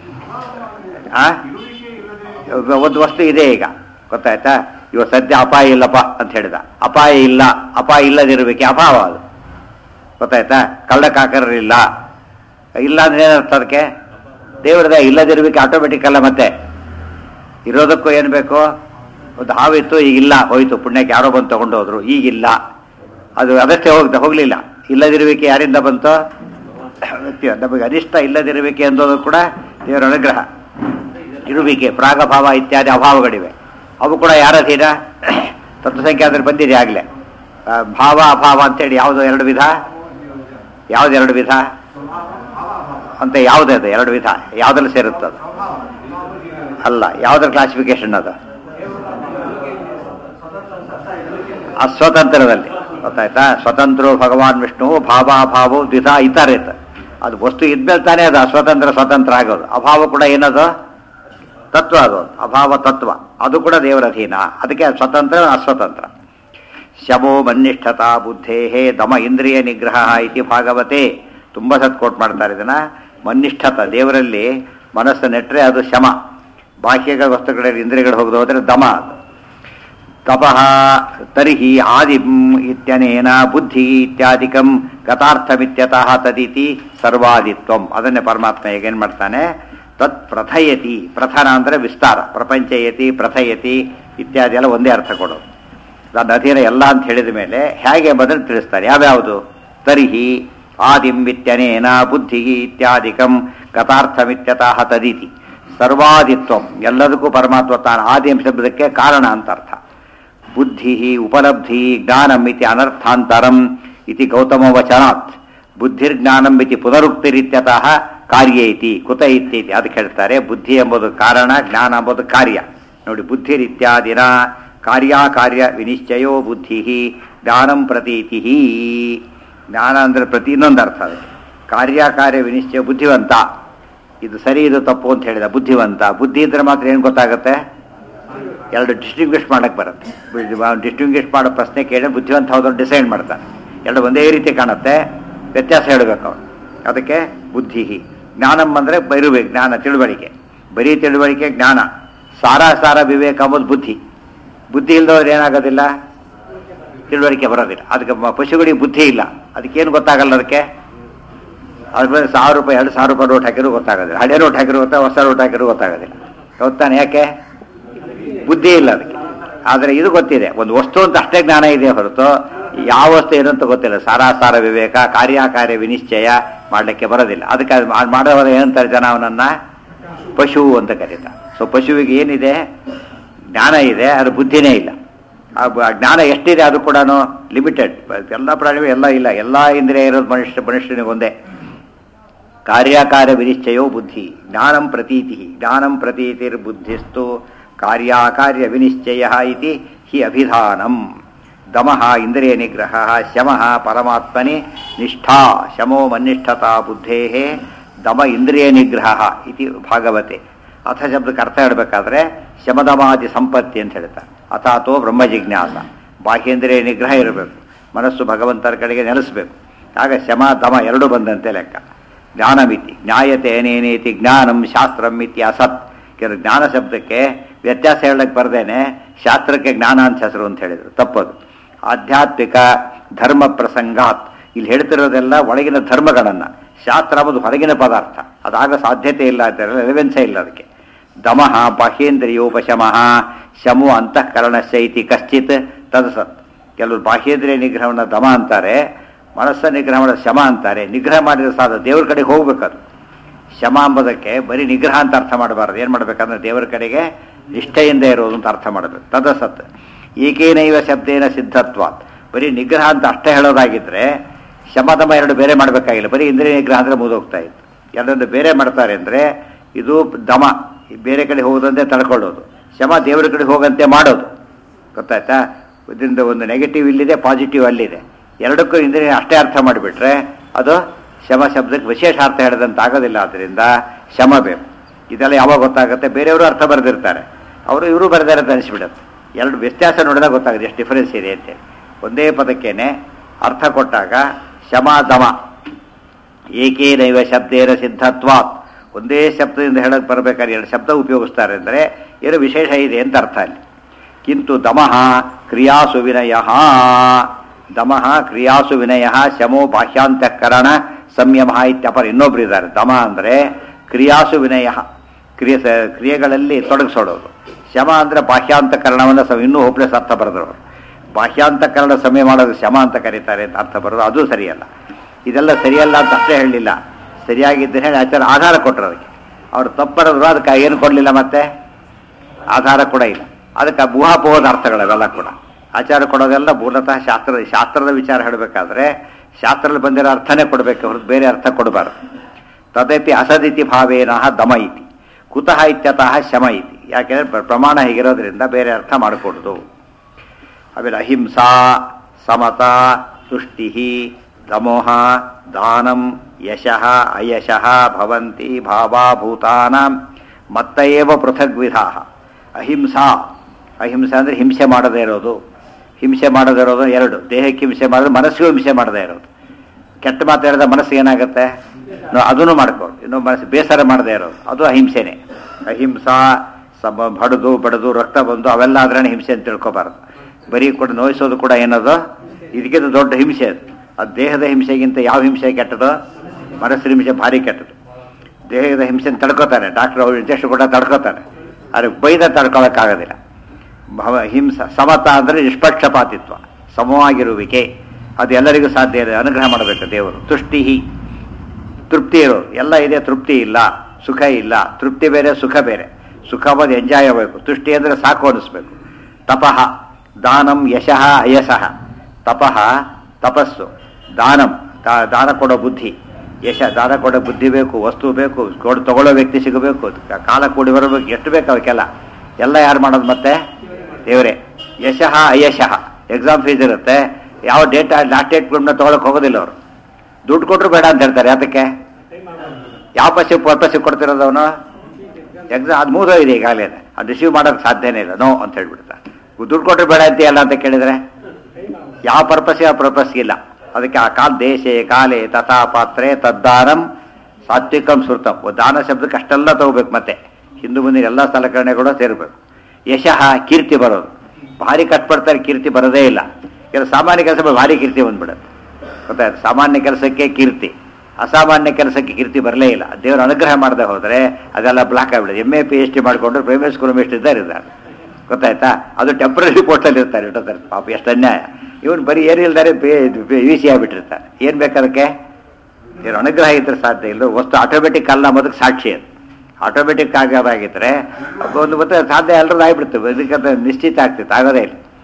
ಆ ಒಂದು ವಸ್ತು ಇದೆ ಈಗ, ಗೊತ್ತಾಯ್ತಾ? ಇವಾಗ ಸದ್ಯ ಅಪಾಯ ಇಲ್ಲಪ್ಪ ಅಂತ ಹೇಳಿದ, ಅಪಾಯ ಇಲ್ಲ, ಅಪಾಯ ಇಲ್ಲದಿರಬೇಕೆ ಅಭಾವ ಅದು. ಗೊತ್ತಾಯ್ತಾ? ಕಳ್ಳ ಕಾಕರಿಲ್ಲ, ಇಲ್ಲ ಅಂದ್ರೆ ಏನರ್ಥ ಅದಕ್ಕೆ? ದೇವ್ರದ ಇಲ್ಲದಿರ್ಬೇಕು ಆಟೋಮೆಟಿಕ್ ಅಲ್ಲ. ಮತ್ತೆ ಇರೋದಕ್ಕೂ ಏನು ಬೇಕು? ಒಂದು ಹಾವಿತ್ತು, ಈಗಿಲ್ಲ, ಹೋಯ್ತು, ಪುಣ್ಯಕ್ಕೆ ಯಾರೋ ಬಂದು ತಗೊಂಡು ಹೋದ್ರು, ಈಗಿಲ್ಲ. ಅದು ಅದಷ್ಟೇ ಹೋಗ್ದ ಹೋಗ್ಲಿಲ್ಲ. ಇಲ್ಲದಿರುವಿಕೆ ಯಾರಿಂದ ಬಂತು? ನಮಗೆ ಅನಿಷ್ಟ ಇಲ್ಲದಿರುವಿಕೆ ಅನ್ನೋದು ಕೂಡ ದೇವರ ಅನುಗ್ರಹ. ಇರುವಿಕೆ, ಪ್ರಾಗಭಾವ ಇತ್ಯಾದಿ ಅಭಾವಗಳಿವೆ, ಅವು ಕೂಡ ಯಾರ ಅಧೀನ? ತತ್ವಸಂಖ್ಯೆ ಅದ್ರಲ್ಲಿ ಬಂದಿದೆ ಆಗಲೇ. ಭಾವ ಅಭಾವ ಅಂತೇಳಿ ಯಾವುದು ಎರಡು ವಿಧ? ಯಾವ್ದು ಎರಡು ವಿಧ ಅಂತ? ಯಾವುದೇ ಅದು ಎರಡು ವಿಧ, ಯಾವುದ್ರಲ್ಲಿ ಸೇರುತ್ತದು? ಅಲ್ಲ, ಯಾವುದ್ರ ಕ್ಲಾಸಿಫಿಕೇಶನ್ ಅದು? ಅಸ್ವತಂತ್ರದಲ್ಲಿ. ಗೊತ್ತಾಯ್ತಾ? ಸ್ವತಂತ್ರೋ ಭಗವಾನ್ ವಿಷ್ಣು, ಭಾವಾಭಾವೋ ದ್ವಿಧ ಇತರೇತ. ಅದು ವಸ್ತು ಇದ್ಮೇಲೆ ತಾನೇ ಅದು ಅಸ್ವತಂತ್ರ ಸ್ವತಂತ್ರ ಆಗೋದು. ಅಭಾವ ಕೂಡ ಏನದು? ತತ್ವ. ಅದು ಅಭಾವ ತತ್ವ, ಅದು ಕೂಡ ದೇವರ ಅಧೀನ. ಅದಕ್ಕೆ ಸ್ವತಂತ್ರ ಅಸ್ವತಂತ್ರ. ಶಮೋ ಮನ್ನಿಷ್ಠತಾ ಬುದ್ಧೇ ದಮ ಇಂದ್ರಿಯ ನಿಗ್ರಹ ಇತಿ ಭಾಗವತೆ. ತುಂಬ ಸತ್ ಕೋಟ್ ಮಾಡ್ತಾರೆ ಇದನ್ನ. ಮನ್ನಿಷ್ಠತ, ದೇವರಲ್ಲಿ ಮನಸ್ಸು ನೆಟ್ಟರೆ ಅದು ಶಮ. ಬಾಹ್ಯಗಳ ವಸ್ತುಗಳಲ್ಲಿ ಇಂದ್ರಿಯಗಳು ಹೋಗದು ಹೋದರೆ ದಮ. ತಪಃ ತರ್ಹಿ ಆದಿಂ ಇತ್ಯನೇನ ಬುದ್ಧಿ ಇತ್ಯಾದಿಕಂ ಗತಾರ್ಥಮಿತ್ಯತಃ ತದಿತಿ ಸರ್ವಾದಿತ್ವಂ. ಅದನ್ನೇ ಪರಮಾತ್ಮ ಹೇಗೇನು ಮಾಡ್ತಾನೆ? ತತ್ ಪ್ರಥಯತಿ, ಪ್ರಥನ ಅಂದರೆ ವಿಸ್ತಾರ, ಪ್ರಪಂಚಯತಿ, ಪ್ರಥಯತಿ ಇತ್ಯಾದಿ ಎಲ್ಲ ಒಂದೇ ಅರ್ಥ ಕೊಡೋದು. ನನ್ನ ಅಧೀನ ಎಲ್ಲ ಅಂತ ಹೇಳಿದ ಮೇಲೆ ಹೇಗೆ ಎಂಬುದನ್ನು ತಿಳಿಸ್ತಾರೆ. ಯಾವ್ಯಾವುದು? ತರ್ಹಿ ಆದಿಂ ಇತ್ಯನೇನ ಬುದ್ಧಿ ಇತ್ಯಾದಿಕಂ ಗತಾರ್ಥಮಿತ್ಯತಃ ತದಿತಿ ಸರ್ವಾದಿತ್ವಂ. ಎಲ್ಲದಕ್ಕೂ ಪರಮಾತ್ಮ ತಾನು ಆದಿಂ ಶಬ್ದಕ್ಕೆ ಕಾರಣ ಅಂತ ಅರ್ಥ. ಬುದ್ಧಿ ಉಪಲಬ್ಧಿ ಜ್ಞಾನಂ ಇತಿ ಅನರ್ಥಾಂತರಂ ಇತಿ ಗೌತಮ ವಚನಾತ್. ಬುದ್ಧಿರ್ಜ್ಞಾನಂ ಇತಿ ಪುನರುಕ್ತಿರಿತ್ಯತಃ ಕಾರ್ಯ ಇತಿ ಕುತ ಇತ್ಯತಿ. ಅದಕ್ಕೆ ಹೇಳ್ತಾರೆ ಬುದ್ಧಿ ಎಂಬುದು ಕಾರಣ, ಜ್ಞಾನ ಎಂಬುದು ಕಾರ್ಯ. ನೋಡಿ, ಬುದ್ಧಿರಿತ್ಯಾದಿನ ಕಾರ್ಯಾಕಾರ್ಯ ವಿನಿಶ್ಚಯೋ ಬುದ್ಧಿ ಜ್ಞಾನಂ ಪ್ರತೀತಿ. ಜ್ಞಾನ ಅಂದರೆ ಪ್ರತಿ, ಇನ್ನೊಂದು ಅರ್ಥ ಅದಕ್ಕೆ. ಕಾರ್ಯಕಾರ್ಯ ವಿನಿಶ್ಚಯ ಬುದ್ಧಿವಂತ. ಇದು ಸರಿ, ಇದು ತಪ್ಪು ಅಂತ ಹೇಳಿದ ಬುದ್ಧಿವಂತ. ಬುದ್ಧಿ ಇದ್ರೆ ಮಾತ್ರ ಏನು ಗೊತ್ತಾಗುತ್ತೆ? ಎರಡು ಡಿಸ್ಟಿಂಗ್ವಿಷ್ ಮಾಡಕ್ಕೆ ಬರುತ್ತೆ. ಡಿಸ್ಟಿಂಗ್ವಿಷ್ ಮಾಡೋ ಪ್ರಶ್ನೆ ಕೇಳಿ ಬುದ್ಧಿವಂತ ಹೋದವ್ರು ಡಿಸೈಡ್ ಮಾಡ್ತಾರೆ. ಎರಡು ಒಂದೇ ರೀತಿ ಕಾಣುತ್ತೆ, ವ್ಯತ್ಯಾಸ ಹೇಳಬೇಕು ಅವನು. ಅದಕ್ಕೆ ಬುದ್ಧಿ. ಜ್ಞಾನಂ ಅಂದರೆ ಇರುವೆ, ಜ್ಞಾನ, ತಿಳುವಳಿಕೆ. ಬರೀ ತಿಳುವಳಿಕೆ ಜ್ಞಾನ. ಸಾರ ಸಾರ ವಿವೇಕ ಅಂಬುದು ಬುದ್ಧಿ. ಬುದ್ಧಿ ಇಲ್ಲದವ್ರು ಏನಾಗೋದಿಲ್ಲ? ತಿಳುವಳಿಕೆ ಬರೋದಿಲ್ಲ. ಅದಕ್ಕೆ ಪಶುಗಳಿಗೆ ಬುದ್ಧಿ ಇಲ್ಲ, ಅದಕ್ಕೇನು ಗೊತ್ತಾಗಲ್ಲ. ಅದಕ್ಕೆ ಅದ್ರ ಮೇಲೆ ಸಾವಿರ ರೂಪಾಯಿ ಎರಡು ಸಾವಿರ ರೂಪಾಯಿ ನೋಟ್ ಹಾಕಿರೋ ಗೊತ್ತಾಗೋದಿಲ್ಲ, ಹಳೆ ನೋಟ್ ಹಾಕಿರೋ ಗೊತ್ತಾ, ಹೊಸ ನೋಟ್ ಹಾಕಿರೋ ಗೊತ್ತಾಗೋದಿಲ್ಲ. ಗೊತ್ತಾನೆ? ಯಾಕೆ? ಬುದ್ಧಿ ಇಲ್ಲ ಅದಕ್ಕೆ. ಆದರೆ ಇದು ಗೊತ್ತಿದೆ, ಒಂದು ವಸ್ತು ಅಂತ ಅಷ್ಟೇ ಜ್ಞಾನ ಇದೆ ಹೊರತು ಯಾವ ವಸ್ತು ಏನು ಅಂತ ಗೊತ್ತಿಲ್ಲ. ಸಾರಾಸಾರ ವಿವೇಕ, ಕಾರ್ಯಕಾರ್ಯ ವಿನಿಶ್ಚಯ ಮಾಡಲಿಕ್ಕೆ ಬರೋದಿಲ್ಲ. ಅದಕ್ಕೆ ಅದು ಮಾಡೋವಾಗ ಏನಂತಾರೆ ಜನ ಅವನನ್ನ? ಪಶು ಅಂತ ಕರೀತಾರೆ. ಸೊ ಪಶುವಿಗೆ ಏನಿದೆ? ಜ್ಞಾನ ಇದೆ, ಅದು ಬುದ್ಧಿನೇ ಇಲ್ಲ. ಆ ಜ್ಞಾನ ಎಷ್ಟಿದೆ ಅದು ಕೂಡ ಲಿಮಿಟೆಡ್. ಎಲ್ಲ ಪ್ರಾಣಿಗಳು ಎಲ್ಲ ಇಲ್ಲ, ಎಲ್ಲ ಇಂದ್ರಿಯ ಇರೋದು ಮನುಷ್ಯ ಮನುಷ್ಯನಿಗೆ ಒಂದೇ. ಕಾರ್ಯಕಾರ್ಯ ವಿನಿಶ್ಚಯೋ ಬುದ್ಧಿ ಜ್ಞಾನಂ ಪ್ರತೀತಿ ಜ್ಞಾನಂ ಪ್ರತೀತಿರ್ಬುದ್ಧಿಸ್ತು ಕಾರ್ಯಕಾರ್ಯ ವಿನಿಶ್ಚಯ ಇತಿ ಹಿ ಅಭಿಧಾನಂ. ದಮಃ ಇಂದ್ರಿಯ ನಿಗ್ರಹ, ಶಮಃ ಪರಮಾತ್ಮನಿ ನಿಷ್ಠಾ, ಶಮೋ ಮನ್ನಿಷ್ಠತಾ ಬುದ್ಧೇಃ, ದಮ ಇಂದ್ರಿಯ ನಿಗ್ರಹ ಇತಿ ಭಾಗವತೆ. ಅಥ ಶಬ್ದಕ್ಕೆ ಅರ್ಥ ಹೇಳಬೇಕಾದ್ರೆ ಶಮದಮಾದಿ ಸಂಪತ್ತಿ ಅಂತ ಹೇಳ್ತಾರೆ. ಅಥಾತೋ ಬ್ರಹ್ಮ ಜಿಜ್ಞಾಸ, ಬಾಹ್ಯೇಂದ್ರಿಯ ನಿಗ್ರಹ ಇರಬೇಕು, ಮನಸ್ಸು ಭಗವಂತರ ಕಡೆಗೆ ನೆಲೆಸಬೇಕು. ಆಗ ಶಮ ದಮ ಎರಡೂ ಬಂದಂತೆ ಲೆಕ್ಕ. ಜ್ಞಾನಮಿತಿ ಜ್ಞಾಯತೆ ಏನೇನೇತಿ ಜ್ಞಾನಂ ಶಾಸ್ತ್ರಂ ಇತಿ ಅಸತ್. ಕೆಲವು ಜ್ಞಾನ ಶಬ್ದಕ್ಕೆ ವ್ಯತ್ಯಾಸ ಹೇಳಕ್ಕೆ ಬರ್ದೇನೆ ಶಾಸ್ತ್ರಕ್ಕೆ ಜ್ಞಾನ ಅಂತ ಹೆಸರು ಅಂತ ಹೇಳಿದರು, ತಪ್ಪದು. ಆಧ್ಯಾತ್ಮಿಕ ಧರ್ಮ ಪ್ರಸಂಗಾತ್, ಇಲ್ಲಿ ಹೇಳ್ತಿರೋದೆಲ್ಲ ಒಳಗಿನ ಧರ್ಮಗಳನ್ನು, ಶಾಸ್ತ್ರ ಅನ್ನೋದು ಹೊರಗಿನ ಪದಾರ್ಥ, ಅದಾಗ ಸಾಧ್ಯತೆ ಇಲ್ಲ ಅಂತ ರೆಲೆವೆನ್ಸೇ ಇಲ್ಲ ಅದಕ್ಕೆ. ದಮಃ ಬಾಹ್ಯೇಂದ್ರಿಯೋಪಶಮಃ ಶಮು ಅಂತಃಕರಣಸ್ಯ ಇತಿ ಕಶ್ಚಿತ್ ತದಸತ್. ಕೆಲವರು ಬಾಹ್ಯೇಂದ್ರಿಯ ನಿಗ್ರಹವನ್ನು ದಮ ಅಂತಾರೆ, ಮನಸ್ಸ ನಿಗ್ರಹವನ್ನು ಶಮ ಅಂತಾರೆ. ನಿಗ್ರಹ ಮಾಡಿದ್ರೆ ಸಾಧ ದೇವ್ರ ಕಡೆಗೆ ಹೋಗ್ಬೇಕದು. ಶಮ ಎಂಬುದಕ್ಕೆ ಬರೀ ನಿಗ್ರಹ ಅಂತ ಅರ್ಥ ಮಾಡಬಾರ್ದು. ಏನು ಮಾಡಬೇಕಂದ್ರೆ ದೇವರ ಕಡೆಗೆ ನಿಷ್ಠೆಯಿಂದ ಇರೋದು ಅಂತ ಅರ್ಥ ಮಾಡಬೇಕು. ತದಸತ್ ಏಕೇನೈವ ಶಬ್ದೇನ ಸಿದ್ಧತ್ವಾತ್. ಬರೀ ನಿಗ್ರಹ ಅಂತ ಅಷ್ಟೇ ಹೇಳೋದಾಗಿದ್ರೆ ಶಮದಮ ಎರಡು ಬೇರೆ ಮಾಡಬೇಕಾಗಿಲ್ಲ, ಬರೀ ಇಂದ್ರಿಯ ನಿಗ್ರಹ ಅಂದರೆ ಮುಗಿದೋಗ್ತಾ ಇತ್ತು. ಎರಡನ್ನು ಬೇರೆ ಮಾಡ್ತಾರೆ ಅಂದರೆ ಇದು ದಮ ಬೇರೆ ಕಡೆ ಹೋಗೋದಂತೆ ತಡ್ಕೊಳ್ಳೋದು, ಶಮ ದೇವರ ಕಡೆ ಹೋಗಂತೆ ಮಾಡೋದು. ಗೊತ್ತಾಯ್ತಾ? ಇದರಿಂದ ಒಂದು ನೆಗೆಟಿವ್ ಇಲ್ಲಿದೆ, ಪಾಸಿಟಿವ್ ಅಲ್ಲಿದೆ. ಎರಡಕ್ಕೂ ಇಂದ್ರಿಯ ಅಷ್ಟೇ ಅರ್ಥ ಮಾಡಿಬಿಟ್ರೆ ಅದು ಶಮ ಶಬ್ದಕ್ಕೆ ವಿಶೇಷ ಅರ್ಥ ಹೇಳಿದಂತ ಆಗೋದಿಲ್ಲ. ಆದ್ದರಿಂದ ಶಮ ಬೇಕು. ಇದೆಲ್ಲ ಯಾವಾಗ ಗೊತ್ತಾಗುತ್ತೆ? ಬೇರೆಯವರು ಅರ್ಥ ಬರೆದಿರ್ತಾರೆ, ಅವರು ಇವರು ಬರೆದಾರೆ ಅಂತ ಅನಿಸ್ಬಿಡುತ್ತೆ. ಎರಡು ವ್ಯತ್ಯಾಸ ನೋಡಿದಾಗ ಗೊತ್ತಾಗುತ್ತೆ ಎಷ್ಟು ಡಿಫರೆನ್ಸ್ ಇದೆ ಅಂತೇಳಿ. ಒಂದೇ ಪದಕ್ಕೇನೆ ಅರ್ಥ ಕೊಟ್ಟಾಗ ಶಮ ದಮ ಏಕೇನೈವ ಶಬ್ದೇನ ಸಿದ್ಧತ್ವಾತ್, ಒಂದೇ ಶಬ್ದದಿಂದ ಹೇಳಕ್ಕೆ ಬರಬೇಕಾದ್ರೆ ಎರಡು ಶಬ್ದ ಉಪಯೋಗಿಸ್ತಾರೆ ಅಂದರೆ ಏನು ವಿಶೇಷ ಇದೆ ಅಂತ ಅರ್ಥ ಅಲ್ಲಿ. ಕಿಂತು ದಮಃ ಕ್ರಿಯಾಸು ವಿನಯ, ದಮಃ ಕ್ರಿಯಾಸು ವಿನಯ ಶಮೋ ಬಾಹ್ಯಾಂತಃಕರಣ ಸಂಯಮ ಇತ್ಯಪರ. ಇನ್ನೊಬ್ರು ಇದ್ದಾರೆ. ದಮ ಅಂದರೆ ಕ್ರಿಯಾಸು ವಿನಯ, ಕ್ರಿಯೆ ಕ್ರಿಯೆಗಳಲ್ಲಿ ತೊಡಗಿಸೋಡೋದು. ಶಮ ಅಂದರೆ ಬಾಹ್ಯಾಂತಕರಣವನ್ನು ಸಮ ಇನ್ನೂ ಹೋಪ್ಲೆಸ್ ಅರ್ಥ ಬರೆದ್ರು. ಬಾಹ್ಯಾಂತಕರಣ ಸಮಯ ಮಾಡೋದು ಶಮ ಅಂತ ಕರೀತಾರೆ ಅಂತ ಅರ್ಥ ಬರೋದು, ಅದು ಸರಿಯಲ್ಲ. ಇದೆಲ್ಲ ಸರಿಯಲ್ಲ ಅಂತ ಅಷ್ಟೇ ಹೇಳಲಿಲ್ಲ, ಸರಿಯಾಗಿದ್ದರೆ ಹೇಳಿ ಆಚಾರ ಆಧಾರ ಕೊಟ್ಟರು ಅದಕ್ಕೆ. ಅವ್ರು ತಪ್ಪರದ್ರು, ಅದಕ್ಕೆ ಏನು ಕೊಡಲಿಲ್ಲ, ಮತ್ತೆ ಆಧಾರ ಕೂಡ ಇಲ್ಲ. ಅದಕ್ಕೆ ಊಹಾಪೋಹದ ಅರ್ಥಗಳವೆಲ್ಲ ಕೂಡ ಆಚಾರ ಕೊಡೋದೆಲ್ಲ ಮೂಲತಃ ಶಾಸ್ತ್ರದ ಶಾಸ್ತ್ರದ ವಿಚಾರ ಹೇಳಬೇಕಾದ್ರೆ ಶಾಸ್ತ್ರದಲ್ಲಿ ಬಂದಿರೋ ಅರ್ಥನೇ ಕೊಡಬೇಕು ಹೊರತು ಬೇರೆ ಅರ್ಥ ಕೊಡಬಾರ್ದು. ತದಪಿ ಅಸದಿತಿ ಭಾವೇನ ದಮ ಇತಿ, ಕುತಃ ಇತ್ಯತಃ ಶಮ ಇತಿ. ಯಾಕೆಂದರೆ ಪ್ರಮಾಣ ಹೀಗಿರೋದ್ರಿಂದ ಬೇರೆ ಅರ್ಥ ಮಾಡಿಕೊಡೋದು. ಆಮೇಲೆ ಅಹಿಂಸಾ, ಸಮತಾ, ತುಷ್ಟಿ, ತಮೋಹ, ದಾನಂ, ಯಶಃ ಅಯಶಃ ಭವಂತಿ ಭಾವಾಭೂತಾನಾಂ ಮತ್ತಏವ ಪೃಥಗ್ವಿಧಾ. ಅಹಿಂಸಾ, ಅಹಿಂಸಾ ಅಂದರೆ ಹಿಂಸೆ ಮಾಡದೇ ಇರೋದು. ಹಿಂಸೆ ಮಾಡದೇ ಇರೋದು ಎರಡು, ದೇಹಕ್ಕೆ ಹಿಂಸೆ ಮಾಡೋದು, ಮನಸ್ಸಿಗೂ ಹಿಂಸೆ ಮಾಡದೇ ಇರೋದು. ಕೆಟ್ಟ ಮಾತು ಹೇಳಿದ ಮನಸ್ಸಿಗೆ ಏನಾಗುತ್ತೆ, ಅದನ್ನು ಮಾಡ್ಕೊಂಡು ಇನ್ನು ಮನಸ್ಸು ಬೇಸರ ಮಾಡದೇ ಇರೋದು, ಅದು ಅಹಿಂಸೆನೇ. ಅಹಿಂಸಾ ಸಮ ಬಡದು ಬಡದು ರಕ್ತ ಬಂದು ಅವೆಲ್ಲ ಆದ್ರೇ ಹಿಂಸೆ ಅಂತ ತಿಳ್ಕೊಬಾರ್ದು. ಬರೀ ಕೂಡ ನೋಯಿಸೋದು ಕೂಡ ಏನದು, ಇದಕ್ಕಿಂತ ದೊಡ್ಡ ಹಿಂಸೆ ಅದು. ಅದು ದೇಹದ ಹಿಂಸೆಗಿಂತ ಯಾವ ಹಿಂಸೆ ಕೆಟ್ಟದು? ಮನಸ್ಸಿನ ಹಿಂಸೆ ಭಾರಿ ಕೆಟ್ಟದು. ದೇಹದ ಹಿಂಸೆನ ತಡ್ಕೋತಾರೆ ಡಾಕ್ಟರ್, ಅವ್ರು ಇಂಜೆಕ್ಷನ್ ಕೂಡ ತಡ್ಕೋತಾರೆ, ಆದರೆ ಬೈದ ತಡ್ಕೊಳಕ್ಕಾಗೋದಿಲ್ಲ. ಭವ ಹಿಂಸ ಸಮತ ಅಂದರೆ ನಿಷ್ಪಕ್ಷಪಾತಿತ್ವ, ಸಮವಾಗಿರುವಿಕೆ, ಅದು ಎಲ್ಲರಿಗೂ ಸಾಧ್ಯ ಇದೆ, ಅನುಗ್ರಹ ಮಾಡಬೇಕು ದೇವರು. ತುಷ್ಟಿ, ತೃಪ್ತಿ ಇರೋದು. ಎಲ್ಲ ಇದೆ, ತೃಪ್ತಿ ಇಲ್ಲ, ಸುಖ ಇಲ್ಲ. ತೃಪ್ತಿ ಬೇರೆ, ಸುಖ ಬೇರೆ. ಸುಖವಾದ ಎಂಜಾಯ್ ಆಗಬೇಕು, ತುಷ್ಟಿ ಅಂದರೆ ಸಾಕು ಅನ್ನಿಸ್ಬೇಕು. ತಪಃ, ದಾನಂ, ಯಶಃ ಅಯಶಃ. ತಪಃ ತಪಸ್ಸು, ದಾನಂ ದಾನ ಕೊಡೋ ಬುದ್ಧಿ, ಯಶ ದಾನ ಕೊಡೋ ಬುದ್ಧಿ ಬೇಕು, ವಸ್ತು ಬೇಕು, ಕೊಡು ತಗೊಳ್ಳೋ ವ್ಯಕ್ತಿ ಸಿಗಬೇಕು, ಕಾಲ ಕೂಡಿ ಬರಬೇಕು, ಎಷ್ಟು ಬೇಕು ಅವಕ್ಕೆಲ್ಲ. ಎಲ್ಲ ಯಾರು ಮಾಡೋದು ಮತ್ತೆ? ದೇವರೇ. ಯಶಃ ಅಯಶಃ, ಎಕ್ಸಾಮ್ ಫೀಸ್ ಇರುತ್ತೆ, ಯಾವ ಡೇಟ್ ಲಾಸ್ಟ್ ಡೇಟ್ ತೊಗೊಳಕ್ಕೆ ಹೋಗೋದಿಲ್ಲ ಅವರು. ದುಡ್ಡು ಕೊಟ್ಟರು ಬೇಡ ಅಂತ ಹೇಳ್ತಾರೆ. ಅದಕ್ಕೆ ಯಾವ ಪರ್ಪಸ್ ಪರ್ಪಸ್ಸಿಗೆ ಕೊಡ್ತಿರೋದು ಅವನು? ಎಕ್ಸಾಮ್ ಅದು ಮೂದೋ ಇದೆ ಈಗಾಗಲೇ, ಅದು ರಿಸೀವ್ ಮಾಡೋಕ್ಕೆ ಸಾಧ್ಯನೇ ಇಲ್ಲ, ನೋ ಅಂತ ಹೇಳ್ಬಿಡ್ತಾರೆ. ದುಡ್ಡು ಕೊಟ್ಟರು ಬೇಡ ಅಂತೀಯಲ್ಲ ಅಂತ ಕೇಳಿದರೆ ಯಾವ ಪರ್ಪಸ್ಸಿಗೆ ಆ ಪರ್ಪಸ್ಗಿಲ್ಲ. ಅದಕ್ಕೆ ಆ ಕಾಲ ದೇಶೇ ಕಾಲೇ ತಥಾ ಪಾತ್ರೆ ತದ್ದಾನಂ ಸಾತ್ವಿಕಂ ಶ್ರುತಂ. ದಾನ ಶಬ್ದಕ್ಕೆ ಅಷ್ಟೆಲ್ಲ ತಗೋಬೇಕು, ಮತ್ತೆ ಹಿಂದೂ ಮುಂದಿನ ಎಲ್ಲ ಸಲಕರಣೆಗಳು ಸೇರಬೇಕು. ಯಶಃ ಕೀರ್ತಿ ಬರೋದು, ಭಾರಿ ಕಟ್ಪಡ್ತಾರೆ, ಕೀರ್ತಿ ಬರೋದೇ ಇಲ್ಲ. ಕೆಲವು ಸಾಮಾನ್ಯ ಕೆಲಸ ಭಾರಿ ಕೀರ್ತಿ ಬಂದ್ಬಿಡುತ್ತೆ, ಗೊತ್ತಾಯ್ತು? ಸಾಮಾನ್ಯ ಕೆಲಸಕ್ಕೆ ಕೀರ್ತಿ, ಅಸಾಮಾನ್ಯ ಕೆಲಸಕ್ಕೆ ಕೀರ್ತಿ ಬರಲೇ ಇಲ್ಲ. ದೇವರು ಅನುಗ್ರಹ ಮಾಡದೆ ಹೋದರೆ ಅದೆಲ್ಲ ಬ್ಲಾಕ್ ಆಗಿಬಿಡುತ್ತೆ. M A P H D ಮಾಡಿಕೊಂಡು ಪ್ರೈವೇಟ್ ಸ್ಕೂಲ್ ಎಷ್ಟು ಇದ್ದಾರೆ ಇದ್ದಾರೆ, ಗೊತ್ತಾಯ್ತಾ? ಅದು ಟೆಂಪ್ರರಿ ಪೋಸ್ಟಲ್ಲಿ ಇರ್ತಾರೆ, ಇಟ್ಟಿರ್ತಾರೆ. ಪಾಪ ಎಷ್ಟು ಅನ್ಯಾಯ. ಇವನು ಬರೀ ಏನಿಲ್ದಾರೆ ವಿ ಸಿ ಆಗಿಬಿಟ್ಟಿರ್ತಾರೆ. ಏನು ಬೇಕಾದಕ್ಕೆ? ಏನು ಅನುಗ್ರಹ ಇದ್ರೆ ಸಾಧ್ಯ ಇಲ್ಲ. ವಸ್ತು ಆಟೋಮೆಟಿಕ್ ಅಲ್ಲ ಅನ್ನೋದಕ್ಕೆ ಸಾಕ್ಷಿ ಅದು. ಆಟೋಮೆಟಿಕ್ ಆಗೋದಾಗಿದ್ದರೆ ಒಂದು ಮತ್ತೆ ಸಾಧ್ಯ ಎಲ್ಲರದ್ದು ಆಗಿಬಿಡ್ತವೆ, ಇದಕ್ಕೆ ನಿಶ್ಚಿತ ಆಗ್ತಿತ್ತು, ಆಗೋದೇ ಇಲ್ಲ.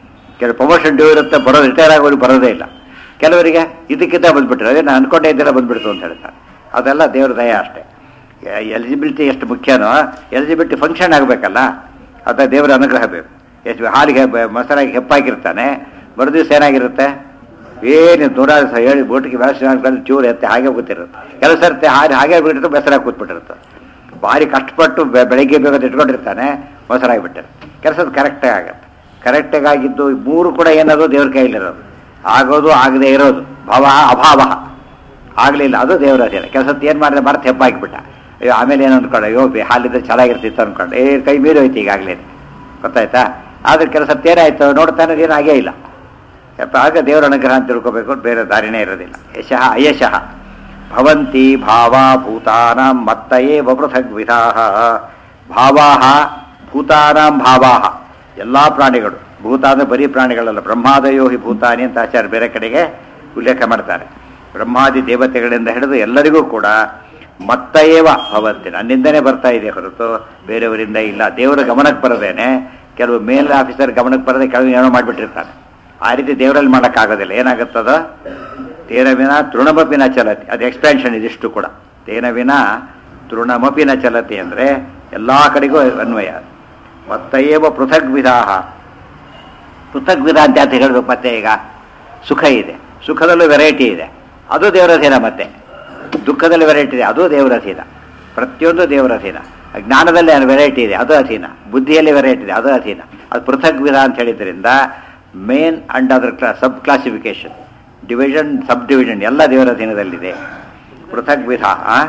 ಕೆಲವು ಪ್ರಮೋಷನ್ ಡ್ಯೂ ಇರುತ್ತೆ, ಬರೋದು ರಿಟೈರ್ ಆಗೋರು ಬರೋದೇ ಇಲ್ಲ. ಕೆಲವರಿಗೆ ಇದಕ್ಕಿಂತ ಬಂದ್ಬಿಟ್ರೆ ಅದೇ ನಾನು ಅನ್ಕೊಂಡೇ ಇದ್ದೆಲ್ಲ ಬಂದ್ಬಿಡ್ತು ಅಂತ ಹೇಳ್ತಾರೆ. ಅದೆಲ್ಲ ದೇವ್ರ ದಯ ಅಷ್ಟೇ. ಎಲಿಜಿಬಿಲಿಟಿ ಎಷ್ಟು ಮುಖ್ಯನೋ ಎಲಿಜಿಬಿಲಿಟಿ ಫಂಕ್ಷನ್ ಆಗಬೇಕಲ್ಲ, ಅದ ದೇವರ ಅನುಗ್ರಹ ಬೇಕು. ಎಷ್ಟು ಹಾಲಿಗೆ ಮೊಸರಾಗಿ ಹೆಪ್ಪಾಗಿರ್ತಾನೆ, ಮರುದಿವ್ಸ ಏನಾಗಿರುತ್ತೆ, ಏನು ನೂರ ಹೇಳಿ ಬೋಟಿಗೆ ವ್ಯವಸ್ಥೆ ಚೂರು ಎತ್ತೆ ಹಾಗೆ ಕೂತಿರುತ್ತೆ. ಕೆಲವು ಸರ್ತಿ ಹಾಗೆ ಹಾಗೆ ಬಿಟ್ಟಿರುತ್ತೆ, ಮೊಸರಾಗಿ ಕೂತ್ಬಿಟ್ಟಿರುತ್ತೆ. ಭಾರಿ ಕಷ್ಟಪಟ್ಟು ಬೆಳಗ್ಗೆ ಬೇಗ ಇಟ್ಕೊಂಡಿರ್ತಾನೆ, ಮೊಸರಾಗಿ ಬಿಟ್ಟಿರುತ್ತೆ. ಕೆಲಸದ ಕರೆಕ್ಟಾಗಿ ಆಗುತ್ತೆ. ಕರೆಕ್ಟಾಗಿ ಆಗಿದ್ದು ಮೂರು ಕೂಡ ಏನದು ದೇವ್ರ ಕೈಲಿರೋದು, ಆಗೋದು ಆಗದೆ ಇರೋದು, ಭಾವ ಅಭಾವ ಆಗಲಿಲ್ಲ, ಅದು ದೇವರ ಅಧೀನ. ಕೆಲಸದ್ದು ಏನು ಮಾಡಿದ್ರೆ ಮರ್ತು ಹೆಪ್ಪಾಗಿಬಿಟ್ಟ, ಅಯ್ಯೋ ಆಮೇಲೆ ಏನು ಅಂದ್ಕೊಂಡು ಅಯ್ಯೋ ಹಾಲಿದ್ರೆ ಚೆನ್ನಾಗಿರ್ತಿತ್ತು ಅಂದ್ಕೊಂಡು ಏ ಕೈ ಮೀರಿ ಹೋಯ್ತು ಈಗಾಗಲೇ, ಗೊತ್ತಾಯ್ತಾ? ಆದರೆ ಕೆಲಸದ್ದು ಏನಾಯ್ತು ನೋಡ್ತಾನೆ ಏನು ಆಗೇ ಇಲ್ಲ. ಯಪ್ಪ ಆಗ ದೇವರ ಅನುಗ್ರಹ ಅಂತ ತಿಳ್ಕೋಬೇಕು, ಬೇರೆ ದಾರಿನೇ ಇರೋದಿಲ್ಲ. ಯಶಃ ಅಯಶಃ ಭವಂತಿ ಭಾವಾ ಭೂತಾನಾಂ ಮತ್ತಯೇ ಪೃಥಗ್ ವಿಧಾಃ. ಭಾವಾಹ ಭೂತಾನಾಂ ಭಾವಾಹ, ಎಲ್ಲ ಪ್ರಾಣಿಗಳು. ಭೂತ ಅಂದರೆ ಬರೀ ಪ್ರಾಣಿಗಳಲ್ಲ, ಬ್ರಹ್ಮಾದಯೋ ಹಿ ಭೂತಾನಿ ಅಂತ ಆಚಾರ್ಯ ಬೇರೆ ಕಡೆಗೆ ಉಲ್ಲೇಖ ಮಾಡ್ತಾರೆ. ಬ್ರಹ್ಮಾದಿ ದೇವತೆಗಳಿಂದ ಹಿಡಿದು ಎಲ್ಲರಿಗೂ ಕೂಡ ಮತ್ತಯೇವ ಭವಂತಿ, ನನ್ನಿಂದನೇ ಬರ್ತಾ ಇದೆ ಹೊರತು ಬೇರೆಯವರಿಂದ ಇಲ್ಲ. ದೇವರ ಗಮನಕ್ಕೆ ಬರದೇನೆ ಕೆಲವು ಮೇಲ್ ಆಫೀಸರ್ ಗಮನಕ್ಕೆ ಬರದೆ ಕೆಲವು ಏನೋ ಮಾಡಿಬಿಟ್ಟಿರ್ತಾನೆ. ಆ ರೀತಿ ದೇವರಲ್ಲಿ ಮಾಡೋಕ್ಕಾಗೋದಿಲ್ಲ. ಏನಾಗುತ್ತದ, ತೇನ ವಿನ ತೃಣಮಪಿನ ಚಲತಿ, ಅದು ಎಕ್ಸ್ಪ್ಯಾನ್ಷನ್ ಇದಿಷ್ಟು ಕೂಡ. ತೇನ ವಿನ ತೃಣಮಪಿನ ಚಲತಿ ಅಂದರೆ ಎಲ್ಲ ಕಡೆಗೂ ಅನ್ವಯ. ಮತ್ತಯೇವ ಪೃಥಗ್ ವಿಧಾಹ, ಪೃಥಗ್ ವಿಧ ಅಂತ ಅಂತ ಹೇಳಬೇಕು. ಮತ್ತೆ ಈಗ ಸುಖ ಇದೆ, ಸುಖದಲ್ಲೂ ವೆರೈಟಿ ಇದೆ, ಅದು ದೇವರ ಅಧೀನ. ಮತ್ತೆ ದುಃಖದಲ್ಲಿ ವೆರೈಟಿ ಇದೆ, ಅದು ದೇವರ ಅಧೀನ. ಪ್ರತಿಯೊಂದು ದೇವರ ಅಧೀನ. ಜ್ಞಾನದಲ್ಲಿ ವೆರೈಟಿ ಇದೆ, ಅದು ಅಧೀನ. ಬುದ್ಧಿಯಲ್ಲಿ ವೆರೈಟಿ ಇದೆ, ಅದು ಅಧೀನ. ಅದು ಪೃಥಗ್ ವಿಧ ಅಂತ ಹೇಳಿದ್ರಿಂದ ಮೇನ್ ಅಂಡ್ ಅದರ class sub classification, division, sub division ಎಲ್ಲ ದೇವರ ಅಧೀನದಲ್ಲಿದೆ. ಪೃಥಗ್ ವಿಧ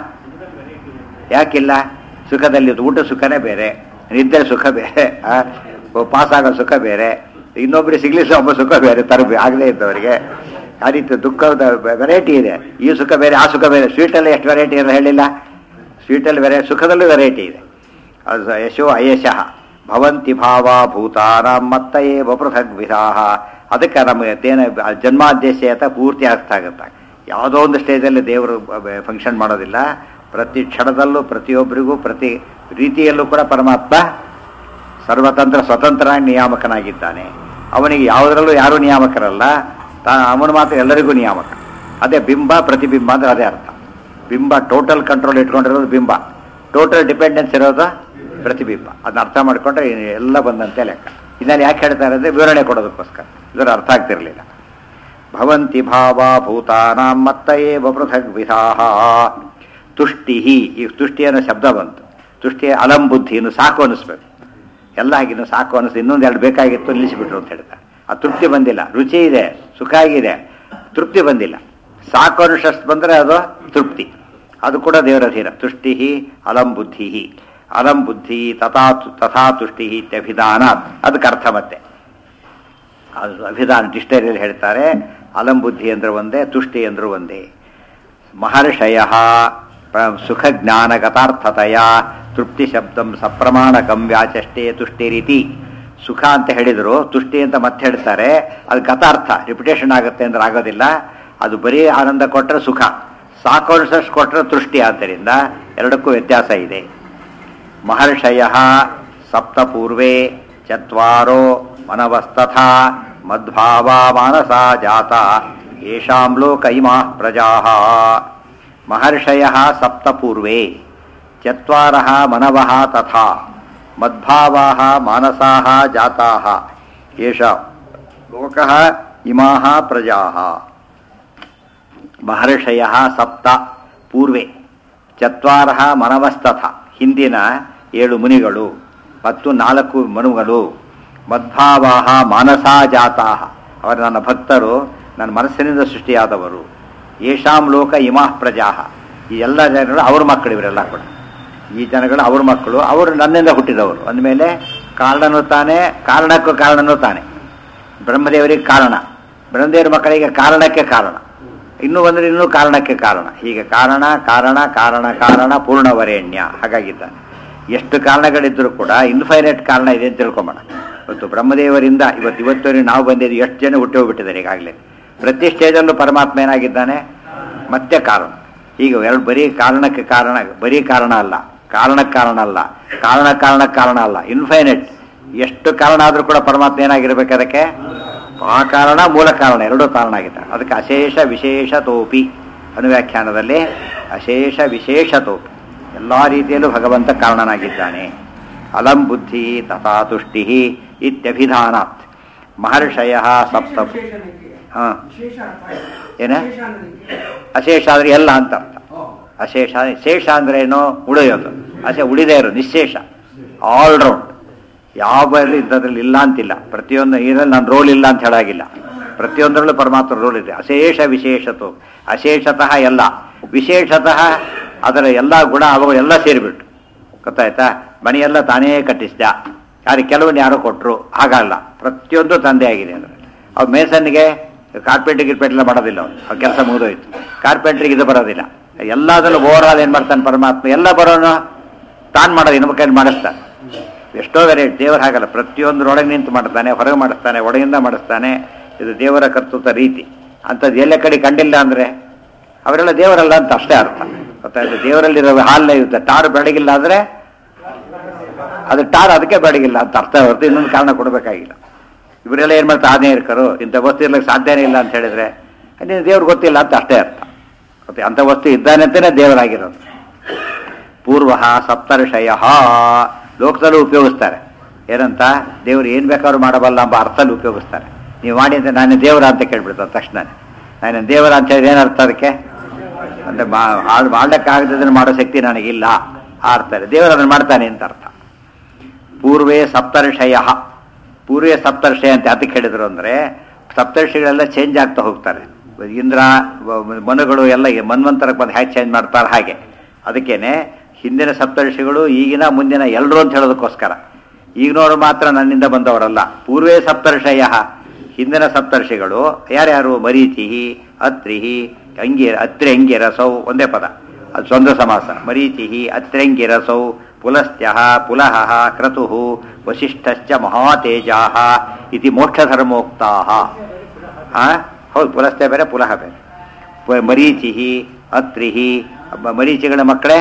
ಯಾಕಿಲ್ಲ? ಸುಖದಲ್ಲಿ ಊಟ ಸುಖನೇ ಬೇರೆ, ನಿದ್ದೆ ಸುಖ ಬೇರೆ, ಪಾಸಾಗೋ ಸುಖ ಬೇರೆ, ಇನ್ನೊಬ್ಬರಿಗೆ ಸಿಗ್ಲಿಸ ಒಬ್ಬ ಸುಖ ಬೇರೆ, ತರಬೇ ಆಗಲೇ ಇದ್ದವರಿಗೆ. ಆ ರೀತಿ ದುಃಖದ ವೆರೈಟಿ ಇದೆ. ಈ ಸುಖ ಬೇರೆ, ಆ ಸುಖ ಬೇರೆ. ಸ್ವೀಟಲ್ಲಿ ಎಷ್ಟು ವೆರೈಟಿ ಇದೆ ಹೇಳಿಲ್ಲ? ಸ್ವೀಟಲ್ಲಿ ವೆರೈ ಸುಖದಲ್ಲೂ ವೆರೈಟಿ ಇದೆ. ಅದು ಯಶೋ ಅಯಶಃ ಭವಂತಿ ಭಾವ ಭೂತಾನಾಂ ಮತ್ತಯೇ ಪೃಥಗ್ ವಿಧಾಃ. ಅದಕ್ಕೆ ನಮಗೆ ತೇನ ಜನ್ಮಾದ್ಯಶಯತ ಪೂರ್ತಿ ಅರ್ಥ ಆಗುತ್ತೆ. ಯಾವುದೋ ಒಂದು ಸ್ಟೇಜಲ್ಲಿ ದೇವರು ಫಂಕ್ಷನ್ ಮಾಡೋದಿಲ್ಲ. ಪ್ರತಿ ಕ್ಷಣದಲ್ಲೂ ಪ್ರತಿಯೊಬ್ಬರಿಗೂ ಪ್ರತಿ ರೀತಿಯಲ್ಲೂ ಕೂಡ ಪರಮಾತ್ಮ ಸರ್ವತಂತ್ರ ಸ್ವತಂತ್ರ ನಿಯಾಮಕನಾಗಿದ್ದಾನೆ. ಅವನಿಗೆ ಯಾವುದರಲ್ಲೂ ಯಾರೂ ನಿಯಾಮಕರಲ್ಲ, ತಾ ಅವನು ಮಾತ್ರ ಎಲ್ಲರಿಗೂ ನಿಯಾಮಕ. ಅದೇ ಬಿಂಬ ಪ್ರತಿಬಿಂಬ ಅಂದರೆ ಅದೇ ಅರ್ಥ. ಬಿಂಬ ಟೋಟಲ್ ಕಂಟ್ರೋಲ್ ಇಟ್ಕೊಂಡಿರೋದು ಬಿಂಬ, ಟೋಟಲ್ ಡಿಪೆಂಡೆನ್ಸ್ ಇರೋದು ಪ್ರತಿಬಿಂಬ. ಅದನ್ನ ಅರ್ಥ ಮಾಡಿಕೊಂಡ್ರೆ ಎಲ್ಲ ಬಂದಂತೆ ಲೆಕ್ಕ. ಇದನ್ನು ಯಾಕೆ ಹೇಳ್ತಾರೆ ಅಂದರೆ ವಿವರಣೆ ಕೊಡೋದಕ್ಕೋಸ್ಕರ, ಇದರ ಅರ್ಥ ಆಗ್ತಿರಲಿಲ್ಲ. ಭವಂತಿ ಭಾವ ಭೂತಾನಾಂ ಮತ್ತಯೇ ಪೃಥಗ್ ವಿಧಾಃ. ತುಷ್ಟಿ, ಈ ತುಷ್ಟಿ ಅನ್ನೋ ಶಬ್ದ ಬಂತು. ತುಷ್ಟಿ ಅಲಂ ಬುದ್ಧಿ, ಇನ್ನು ಸಾಕು ಅನ್ನಿಸ್ಬೇಕು. ಎಲ್ಲ ಆಗಿನ್ನು ಸಾಕು ಅನ್ನಿಸ್ತು, ಇನ್ನೊಂದು ಎರಡು ಬೇಕಾಗಿತ್ತು ನಿಲ್ಲಿಸಿಬಿಟ್ರು ಅಂತ ಹೇಳ್ತಾರೆ. ಆ ತೃಪ್ತಿ ಬಂದಿಲ್ಲ. ರುಚಿ ಇದೆ, ಸುಖ ಆಗಿದೆ, ತೃಪ್ತಿ ಬಂದಿಲ್ಲ. ಸಾಕು ಅನ್ನೋಷ್ಟು ಬಂದರೆ ಅದು ತೃಪ್ತಿ, ಅದು ಕೂಡ ದೇವರ ಅಧೀನ. ತುಷ್ಟಿ ಅಲಂ ಬುದ್ಧಿ, ಅಲಂ ಬುದ್ಧಿ ತಥಾ ತಥಾ ತುಷ್ಟಿ ಇತ್ಯಭಿಧಾನ. ಅದಕ್ಕೆ ಅರ್ಥ ಮತ್ತೆ ಅದು ಅಭಿಧಾನ ಡಿಕ್ಷನರಿಯಲ್ಲಿ ಹೇಳ್ತಾರೆ. ಅಲಂ ಬುದ್ಧಿ ಅಂದ್ರೆ ಒಂದೇ, ತುಷ್ಟಿ ಅಂದ್ರೂ ಒಂದೇ. ಮಹರ್ಷಯ ಸುಖ ಜ್ಞಾನಗತಾರ್ಥತೆಯ ತೃಪ್ತಿ ಶಬ್ದಂ ಸಪ್ರಮಾಣಕಂ ವ್ಯಾಚಷ್ಟೇ ತುಷ್ಟಿ ರೀತಿ. ಸುಖ ಅಂತ ಹೇಳಿದರು, ತುಷ್ಟಿ ಅಂತ ಮತ್ತೆ ಹೇಳ್ತಾರೆ. ಅದು ಗತಾರ್ಥ, ರಿಪಿಟೇಷನ್ ಆಗುತ್ತೆ ಅಂದ್ರೆ ಆಗೋದಿಲ್ಲ. ಅದು ಬರೀ ಆನಂದ ಕೊಟ್ಟರೆ ಸುಖ, ಸಾಕು ಅನಿಸಷ್ಟು ಕೊಟ್ಟರೆ ತುಷ್ಟಿ. ಆದ್ದರಿಂದ ಎರಡಕ್ಕೂ ವ್ಯತ್ಯಾಸ ಇದೆ. ಮಹರ್ಷಯ ಸಪ್ತಪೂರ್ವೇ ಚತ್ವಾರೋ ಮನವಸ್ತಥಾ ಮದ್ಭಾವ ಮಾನಸ ಜಾತ ಯೇಷಾಂ ಲೋಕ ಇಮಾಃ ಪ್ರಜಾಃ. ಮಹರ್ಷಯ ಸಪ್ತಪೂರ್ವೇ ಚತ್ವಾರಃ ಮನವಃ ತಥಾ ಮದ್ಭಾವಾಃ ಮಾನಸಾಃ ಜಾತಾಃ ಯೇಷಾಂ ಲೋಕಃ ಇಮಾಃ ಪ್ರಜಾಃ. ಮಹರ್ಷಯ ಸಪ್ತ ಪೂರ್ವೆ ಚತ್ವಾರಃ ಮನವಸ್ತಥ, ಹಿಂದಿನ ಏಳು ಮುನಿಗಳು ಮತ್ತು ನಾಲ್ಕು ಮನುಗಳು. ಮದ್ಭಾವಾಹ ಮಾನಸಾ ಜಾತಾಹ, ಅವರು ನನ್ನ ಭಕ್ತರು, ನನ್ನ ಮನಸ್ಸಿನಿಂದ ಸೃಷ್ಟಿಯಾದವರು. ಯೇಷಾಂ ಲೋಕ ಇಮಾಃ ಪ್ರಜಾಹ, ಈ ಎಲ್ಲ ಜನಗಳು ಅವ್ರ ಮಕ್ಕಳು. ಇವರೆಲ್ಲ ಕೂಡ ಈ ಜನಗಳು ಅವ್ರ ಮಕ್ಕಳು, ಅವರು ನನ್ನಿಂದ ಹುಟ್ಟಿದವರು. ಅಂದಮೇಲೆ ಕಾರಣನೂ ತಾನೇ, ಕಾರಣಕ್ಕೂ ಕಾರಣನೂ ತಾನೇ. ಬ್ರಹ್ಮದೇವರಿಗೆ ಕಾರಣ, ಬ್ರಹ್ಮದೇವರ ಮಕ್ಕಳಿಗೆ ಕಾರಣಕ್ಕೆ ಕಾರಣ, ಇನ್ನೂ ಬಂದರೆ ಇನ್ನೂ ಕಾರಣಕ್ಕೆ ಕಾರಣ. ಹೀಗೆ ಕಾರಣ ಕಾರಣ ಕಾರಣ ಕಾರಣ ಪೂರ್ಣವರೇಣ್ಯ ಹಾಗಾಗಿದ್ದಾನೆ. ಎಷ್ಟು ಕಾರಣಗಳಿದ್ದರೂ ಕೂಡ ಇನ್ಫೈನೈಟ್ ಕಾರಣ ಇದೆ ಅಂತ ತಿಳ್ಕೊಂಬೋಣ. ಇವತ್ತು ಬ್ರಹ್ಮದೇವರಿಂದ ಇವತ್ತು ಇವತ್ತವರೆಗೆ ನಾವು ಬಂದಿದ್ದು ಎಷ್ಟು ಜನ ಹುಟ್ಟಿ ಹೋಗ್ಬಿಟ್ಟಿದ್ದಾರೆ ಈಗಾಗಲೇ. ಪ್ರತಿ ಸ್ಟೇಜಲ್ಲೂ ಪರಮಾತ್ಮ ಏನಾಗಿದ್ದಾನೆ, ಮತ್ತೆ ಕಾರಣ. ಈಗ ಎರಡು ಬರೀ ಕಾರಣಕ್ಕೆ ಕಾರಣ, ಬರೀ ಕಾರಣ ಅಲ್ಲ, ಕಾರಣಕ್ಕೆ ಕಾರಣ ಅಲ್ಲ, ಕಾರಣ ಕಾರಣಕ್ಕೆ ಕಾರಣ ಅಲ್ಲ, ಇನ್ಫೈನೈಟ್. ಎಷ್ಟು ಕಾರಣ ಆದರೂ ಕೂಡ ಪರಮಾತ್ಮ ಏನಾಗಿರ್ಬೇಕು, ಅದಕ್ಕೆ ಆ ಕಾರಣ ಮೂಲ ಕಾರಣ ಎರಡೂ ಕಾರಣ ಆಗಿದ್ದಾರೆ. ಅದಕ್ಕೆ ಅಶೇಷ ವಿಶೇಷ ತೋಪಿ ಅನುವ್ಯಾಖ್ಯಾನದಲ್ಲಿ ಅಶೇಷ ವಿಶೇಷ ತೋಪಿ ಎಲ್ಲ ರೀತಿಯಲ್ಲೂ ಭಗವಂತ ಕಾರಣನಾಗಿದ್ದಾನೆ. ಅಲಂ ಬುದ್ಧಿ ತಥಾ ತುಷ್ಟಿ ಇತ್ಯಭಿಧಾನಾತ್ ಮಹರ್ಷಯ ಸಪ್ತ. ಹಾಂ ಏನ ಅಶೇಷ ಅಂದರೆ ಎಲ್ಲ ಅಂತ ಅರ್ಥ. ಅಶೇಷ ಶೇಷ ಅಂದ್ರೆ ಏನು? ಉಳಿಯೋದು. ಅಶೇ ಉಳಿದೇ ಇರೋದು ನಿಶೇಷ, ಆಲ್ರೌಂಡ್. ಯಾವ ಇದ್ದದ್ರಲ್ಲಿ ಇಲ್ಲ ಅಂತಿಲ್ಲ. ಪ್ರತಿಯೊಂದು ಇದರಲ್ಲಿ ನನ್ನ ರೋಲ್ ಇಲ್ಲ ಅಂತ ಹೇಳಾಗಿಲ್ಲ. ಪ್ರತಿಯೊಂದರಲ್ಲೂ ಪರಮಾತ್ಮ ರೋಲ್ ಇದೆ. ಅಶೇಷ ವಿಶೇಷತು ಅಶೇಷತಃ ಎಲ್ಲ, ವಿಶೇಷತಃ ಅದರ ಎಲ್ಲ ಗುಣ ಅವುಗಳು ಎಲ್ಲ ಸೇರಿಬಿಟ್ಟು. ಗೊತ್ತಾಯ್ತಾ? ಮನೆಯೆಲ್ಲ ತಾನೇ ಕಟ್ಟಿಸಿದ, ಯಾರಿಗೆ ಕೆಲವನ್ನ ಯಾರೋ ಕೊಟ್ಟರು, ಹಾಗಲ್ಲ. ಪ್ರತಿಯೊಂದು ತಂದೆ ಆಗಿದೆ ಅಂದರೆ. ಅವ್ರು ಮೇಸನ್ನಿಗೆ ಕಾರ್ಪೆಂಟ್ರಿಗೆ ಗಿರ್ಪೆಂಟ್ಲ ಮಾಡೋದಿಲ್ಲ. ಅವನು ಅವ್ರ ಕೆಲಸ ಮುಗಿದೋಯ್ತು. ಕಾರ್ಪೆಂಟ್ರಿಗೆ ಇದು ಬರೋದಿಲ್ಲ. ಎಲ್ಲದರಲ್ಲೂ ಓವರ್ ಆಲ್ ಏನು ಮಾಡ್ತಾನೆ ಪರಮಾತ್ಮ? ಎಲ್ಲ ಬರೋನು ತಾನು ಮಾಡೋದು, ಇನ್ನೊಬ್ಬ ಕೈಲಿ ಮಾಡಿಸ್ತಾನೆ. ಎಷ್ಟೋ ವೆರೈಟಿ. ದೇವರು ಹಾಗಲ್ಲ, ಪ್ರತಿಯೊಂದರೊಳಗೆ ನಿಂತು ಮಾಡ್ತಾನೆ, ಹೊರಗೆ ಮಾಡಿಸ್ತಾನೆ, ಒಳಗಿಂದ ಮಾಡಿಸ್ತಾನೆ. ಇದು ದೇವರ ಕರ್ತೃತ್ವ ರೀತಿ. ಅಂಥದ್ದು ಎಲ್ಲ ಕಡೆ ಕಂಡಿಲ್ಲ ಅಂದರೆ ಅವರೆಲ್ಲ ದೇವರಲ್ಲ ಅಂತ ಅಷ್ಟೇ ಅರ್ಥ. ಗೊತ್ತಾಯ್ತು? ದೇವರಲ್ಲಿರೋ ಹಾಲೇ ಇರುತ್ತೆ. ಟಾರು ಬೆಳಗಿಲ್ಲ ಅಂದರೆ ಅದು ಟಾರ್ ಅದಕ್ಕೆ ಬೆಳಗಿಲ್ಲ ಅಂತ ಅರ್ಥ ಹೊರತು ಇನ್ನೊಂದು ಕಾರಣ ಕೊಡಬೇಕಾಗಿಲ್ಲ. ಇವರೆಲ್ಲ ಏನು ಮಾಡ್ತಾರೆ? ಆಜ್ಞೇಯಕರು ಇಂಥ ವಸ್ತು ಇರ್ಲಿಕ್ಕೆ ಸಾಧ್ಯನೇ ಇಲ್ಲ ಅಂತ ಹೇಳಿದ್ರೆ ನೀನು ದೇವ್ರಿಗೆ ಗೊತ್ತಿಲ್ಲ ಅಂತ ಅಷ್ಟೇ ಅರ್ಥ. ಮತ್ತೆ ಅಂಥ ವಸ್ತು ಇದ್ದಾನೆ ಅಂತಲೇ ದೇವರಾಗಿರೋದು. ಪೂರ್ವ ಸಪ್ತರ್ಷಯ ಲೋಕದಲ್ಲೂ ಉಪಯೋಗಿಸ್ತಾರೆ. ಏನಂತ? ದೇವರು ಏನು ಬೇಕಾದ್ರೂ ಮಾಡಬಲ್ಲ ಎಂಬ ಅರ್ಥದಲ್ಲಿ ಉಪಯೋಗಿಸ್ತಾರೆ. ನೀವು ಮಾಡಿ ಅಂತ ನಾನು ದೇವರ ಅಂತ ಕೇಳ್ಬಿಡ್ತಾರೆ ತಕ್ಷಣ. ನಾನು ದೇವರ ಅಂತ ಹೇಳಿದ್ರೆ ಏನರ್ಥ ಅದಕ್ಕೆ? ಅಂದರೆ ಮಾಡಲಿಕ್ಕಾಗದನ್ನು ಮಾಡೋ ಶಕ್ತಿ ನನಗಿಲ್ಲ ಆ ಅರ್ಥ. ದೇವರು ಅದನ್ನು ಮಾಡ್ತಾನೆ ಅಂತ ಅರ್ಥ. ಪೂರ್ವೇ ಸಪ್ತರ್ಷಯ, ಪೂರ್ವೇ ಸಪ್ತರ್ಷಯ ಅಂತ ಅದಕ್ಕೆ ಹೇಳಿದ್ರು ಅಂದರೆ ಸಪ್ತರ್ಷಿಗಳೆಲ್ಲ ಚೇಂಜ್ ಆಗ್ತಾ ಹೋಗ್ತಾರೆ. ಇಂದ್ರ ಮನುಗಳು ಎಲ್ಲ ಮನ್ವಂತರಕ್ಕೆ ಬಂದು ಹೇಗೆ ಚೇಂಜ್ ಮಾಡ್ತಾರೆ ಹಾಗೆ. ಅದಕ್ಕೇನೆ ಹಿಂದಿನ ಸಪ್ತರ್ಷಿಗಳು ಈಗಿನ ಮುಂದಿನ ಎಲ್ಲರೂ ಅಂತ ಹೇಳೋದಕ್ಕೋಸ್ಕರ. ಈಗಿನವರು ಮಾತ್ರ ನನ್ನಿಂದ ಬಂದವರಲ್ಲ. ಪೂರ್ವೇ ಸಪ್ತರ್ಷಯ, ಹಿಂದಿನ ಸಪ್ತರ್ಷಿಗಳು ಯಾರ್ಯಾರು? ಮರೀಚಿ, ಅತ್ರಿ, ಅಂಗಿರ ಅತ್ರಿ ಅಂಗಿರಸೌ ಒಂದೇ ಪದ, ಅದು ಸ್ವಂತ ಸಮಾಸ. ಮರೀಚಿ ಅತ್ರ್ಯಂಗಿರಸೌ ಪುಲಸ್ತ್ಯ ಪುಲಹ ಕ್ರತು ವಸಿಷ್ಠಶ್ಚ ಮಹಾತೇಜಾ ಇತಿ ಮೋಕ್ಷಧರ್ಮೋಕ್ತಾ. ಹೌದು, ಪುಲಸ್ತ್ಯ ಬೇರೆ ಪುಲಹ ಬೇರೆ. ಮರೀಚಿ ಅತ್ರಿ, ಮರೀಚಿಗಳ ಮಕ್ಕಳೇ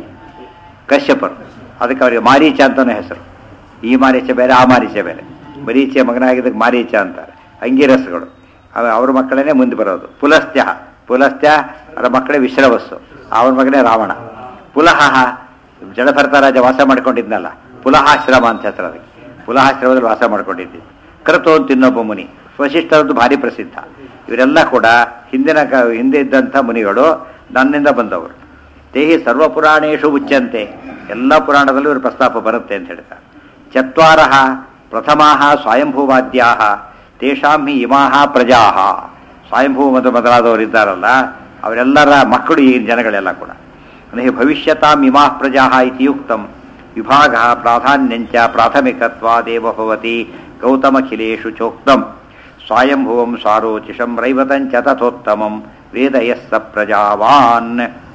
ಕಶ್ಯಪರು. ಅದಕ್ಕೆ ಅವರಿಗೆ ಮಾರೀಚ ಅಂತಲೂ ಹೆಸರು. ಈ ಮಾರೀಚ ಬೇರೆ, ಆ ಮಾರೀಚ ಬೇರೆ. ಮರೀಚಿಯ ಮಗನಾಗಿದ್ದಕ್ಕೆ ಮಾರೀಚ ಅಂತಾರೆ. ಅಂಗಿರಸಗಳು ಅವ್ರ ಮಕ್ಕಳೇ ಮುಂದೆ ಬರೋದು. ಪುಲಸ್ತ್ಯ, ಪುಲಸ್ತ್ಯ ಅವರ ಮಕ್ಕಳೇ ವಿಶ್ರವಸ್ಸು, ಅವ್ರ ಮಗನೇ ರಾವಣ. ಪುಲಹ ಜಡಭರತ ರಾಜ ವಾಸ ಮಾಡ್ಕೊಂಡಿದ್ನಲ್ಲ, ಪುಲಹಾಶ್ರಮ ಅಂತ ಹೆಸರು ಅದಕ್ಕೆ. ಪುಲಹಾಶ್ರಮದಲ್ಲಿ ವಾಸ ಮಾಡ್ಕೊಂಡಿದ್ದು. ಕ್ರತು ಅಂತ ಇನ್ನೊಬ್ಬ ಮುನಿ, ವಶಿಷ್ಠರದ್ದು ಭಾರಿ ಪ್ರಸಿದ್ಧ. ಇವರೆಲ್ಲ ಕೂಡ ಹಿಂದಿನ ಕ ಹಿಂದೆ ಇದ್ದಂಥ ಮುನಿಗಳು, ನನ್ನಿಂದ ಬಂದವರು. ತೇಹಿ ಸರ್ವ ಪುರಾಣೇಶು ಉಚ್ಯಂತೆ, ಎಲ್ಲ ಪುರಾಣದಲ್ಲೂ ಇವರು ಪ್ರಸ್ತಾಪ ಬರುತ್ತೆ ಅಂತ ಹೇಳ್ತಾರೆ. ಚತ್ವಾರ ಪ್ರಥಮಾ ಸ್ವಯಂಭೂವಾದ್ಯಾ ತೇಷಾಂ ಹಿ ಇಮಾ ಪ್ರಜಾ. ಸ್ವಯಂಭೂ ಮತ್ತು ಮೊದಲಾದವರಿದ್ದಾರಲ್ಲ ಅವರೆಲ್ಲರ ಮಕ್ಕಳು ಈ ಜನಗಳೆಲ್ಲ ಕೂಡ. ನಹಿ ಭವಿಷ್ಯತಾಂ ಇಮಾ ಪ್ರಜಾ ಇತಿ ಯುಕ್ತಂ ವಿಭಾಗ ಪ್ರಾಧಾನ್ಯಂಚ ಪ್ರಾಥಮಿಕತ್ವಾದೇವ ಭವತಿ ಗೌತಮಖಿಲೇಶು ಚೋಕ್ತಂ. ಸ್ವಯಂಭುವಂ ಸಾರೋಚಿಷಂ ರೈವತಂಚ ತಥೋತ್ತಮಂ ವೇದಯಸ್ಸ ಪ್ರಜಾವಾನ್.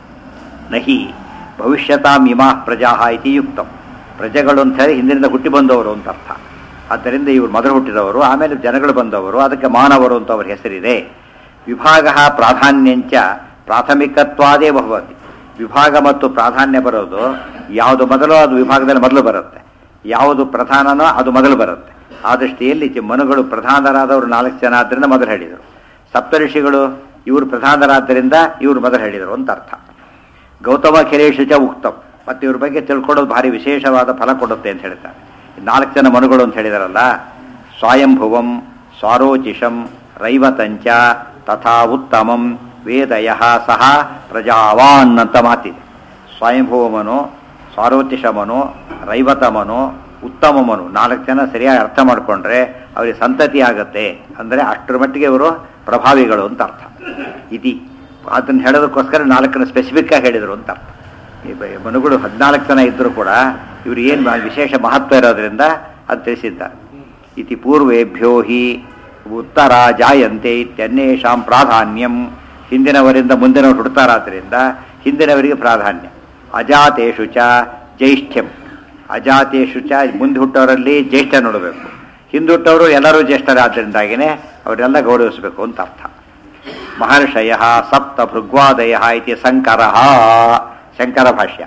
ನಹಿ ಭವಿಷ್ಯತಾಂ ಇಮಾ ಪ್ರಜಾ ಇತಿ ಯುಕ್ತಂ. ಪ್ರಜೆಗಳು ಅಂತ ಹೇಳಿ ಹಿಂದಿನಿಂದ ಹುಟ್ಟಿ ಬಂದವರು ಅಂತ ಅರ್ಥ. ಆದ್ದರಿಂದ ಇವರು ಮೊದಲು ಹುಟ್ಟಿದವರು, ಆಮೇಲೆ ಜನಗಳು ಬಂದವರು, ಅದಕ್ಕೆ ಮಾನವರು ಅಂತ ಅವರ ಹೆಸರಿದೆ. ವಿಭಾಗ ಪ್ರಾಧಾನ್ಯಂಚ ಪ್ರಾಥಮಿಕತ್ವಾದೇ ಭವತಿ. ವಿಭಾಗ ಮತ್ತು ಪ್ರಾಧಾನ್ಯ ಬರೋದು ಯಾವುದು ಮೊದಲು ಅದು ವಿಭಾಗದಲ್ಲಿ ಮೊದಲು ಬರುತ್ತೆ, ಯಾವುದು ಪ್ರಧಾನನೋ ಅದು ಮೊದಲು ಬರುತ್ತೆ. ಆ ದೃಷ್ಟಿಯಲ್ಲಿ ಮನುಗಳು ಪ್ರಧಾನರಾದವರು ನಾಲ್ಕು ಜನ ಆದ್ದರಿಂದ ಮೊದಲು ಹೇಳಿದರು. ಸಪ್ತಋಷಿಗಳು ಇವರು ಪ್ರಧಾನರಾದ್ದರಿಂದ ಇವರು ಮೊದಲು ಹೇಳಿದರು ಅಂತ ಅರ್ಥ. ಗೌತಮ ಖಿಲೇಶು ಚ ಉಕ್ತಂ. ಮತ್ತು ಇವ್ರ ಬಗ್ಗೆ ತಿಳ್ಕೊಳ್ಳೋದು ಭಾರಿ ವಿಶೇಷವಾದ ಫಲ ಕೊಡುತ್ತೆ ಅಂತ ಹೇಳ್ತಾರೆ. ನಾಲ್ಕು ಜನ ಮನುಗಳು ಅಂತ ಹೇಳಿದಾರಲ್ಲ, ಸ್ವಯಂಭುವಂ ಸ್ವಾರೋಚಿಷಂ ರೈವತಂಚ ತಥಾ ಉತ್ತಮಂ ವೇದಯ ಸಹ ಪ್ರಜಾವಾನ್ ಅಂತ ಮಾತಿದೆ. ಸ್ವಯಂಭುವಮನು, ಸ್ವಾರೋಚಿಷಮನು, ರೈವತಮನು, ಉತ್ತಮಮನು, ನಾಲ್ಕು ಜನ ಸರಿಯಾಗಿ ಅರ್ಥ ಮಾಡಿಕೊಂಡ್ರೆ ಅವರಿಗೆ ಸಂತತಿ ಆಗತ್ತೆ. ಅಂದರೆ ಅಷ್ಟರ ಮಟ್ಟಿಗೆ ಇವರು ಪ್ರಭಾವಿಗಳು ಅಂತ ಅರ್ಥ. ಇತಿ ಅದನ್ನು ಹೇಳೋದಕ್ಕೋಸ್ಕರ ನಾಲ್ಕನ್ನು ಸ್ಪೆಸಿಫಿಕ್ ಆಗಿ ಹೇಳಿದರು ಅಂತ ಅರ್ಥ. ಈ ಮನುಗಳು ಹದಿನಾಲ್ಕು ಜನ ಇದ್ದರೂ ಕೂಡ ಇವರು ಏನು ವಿಶೇಷ ಮಹತ್ವ ಇರೋದ್ರಿಂದ ಅದು ತಿಳಿಸಿದ್ದಾರೆ. ಇತಿ ಪೂರ್ವೇಭ್ಯೋ ಹಿ ಉತ್ತರ ಜಾಯಂತೆ ಇತ್ಯನ್ಯೇಷಾಂ ಪ್ರಾಧಾನ್ಯಂ. ಹಿಂದಿನವರಿಂದ ಮುಂದಿನವರು ಹುಡ್ತಾರಾದ್ರಿಂದ ಹಿಂದಿನವರಿಗೆ ಪ್ರಾಧಾನ್ಯ. ಅಜಾತೇಷು ಚ ಜ್ಯೇಷ್ಠ್ಯಂ. ಅಜಾತೇಷು ಚ ಮುಂದೆ ಹುಟ್ಟವರಲ್ಲಿ ಜ್ಯೇಷ್ಠ ನೋಡಬೇಕು, ಹಿಂದೆ ಹುಟ್ಟವರು ಎಲ್ಲರೂ ಜ್ಯೇಷ್ಠರಾದ್ದರಿಂದಾಗಿಯೇ ಅವರೆಲ್ಲ ಗೌರವಿಸಬೇಕು ಅಂತ ಅರ್ಥ. ಮಹರ್ಷಯ ಸಪ್ತ ಭೃಗ್ವಾದಯ ಇತಿ ಶಂಕರ. ಶಂಕರ ಭಾಷ್ಯ.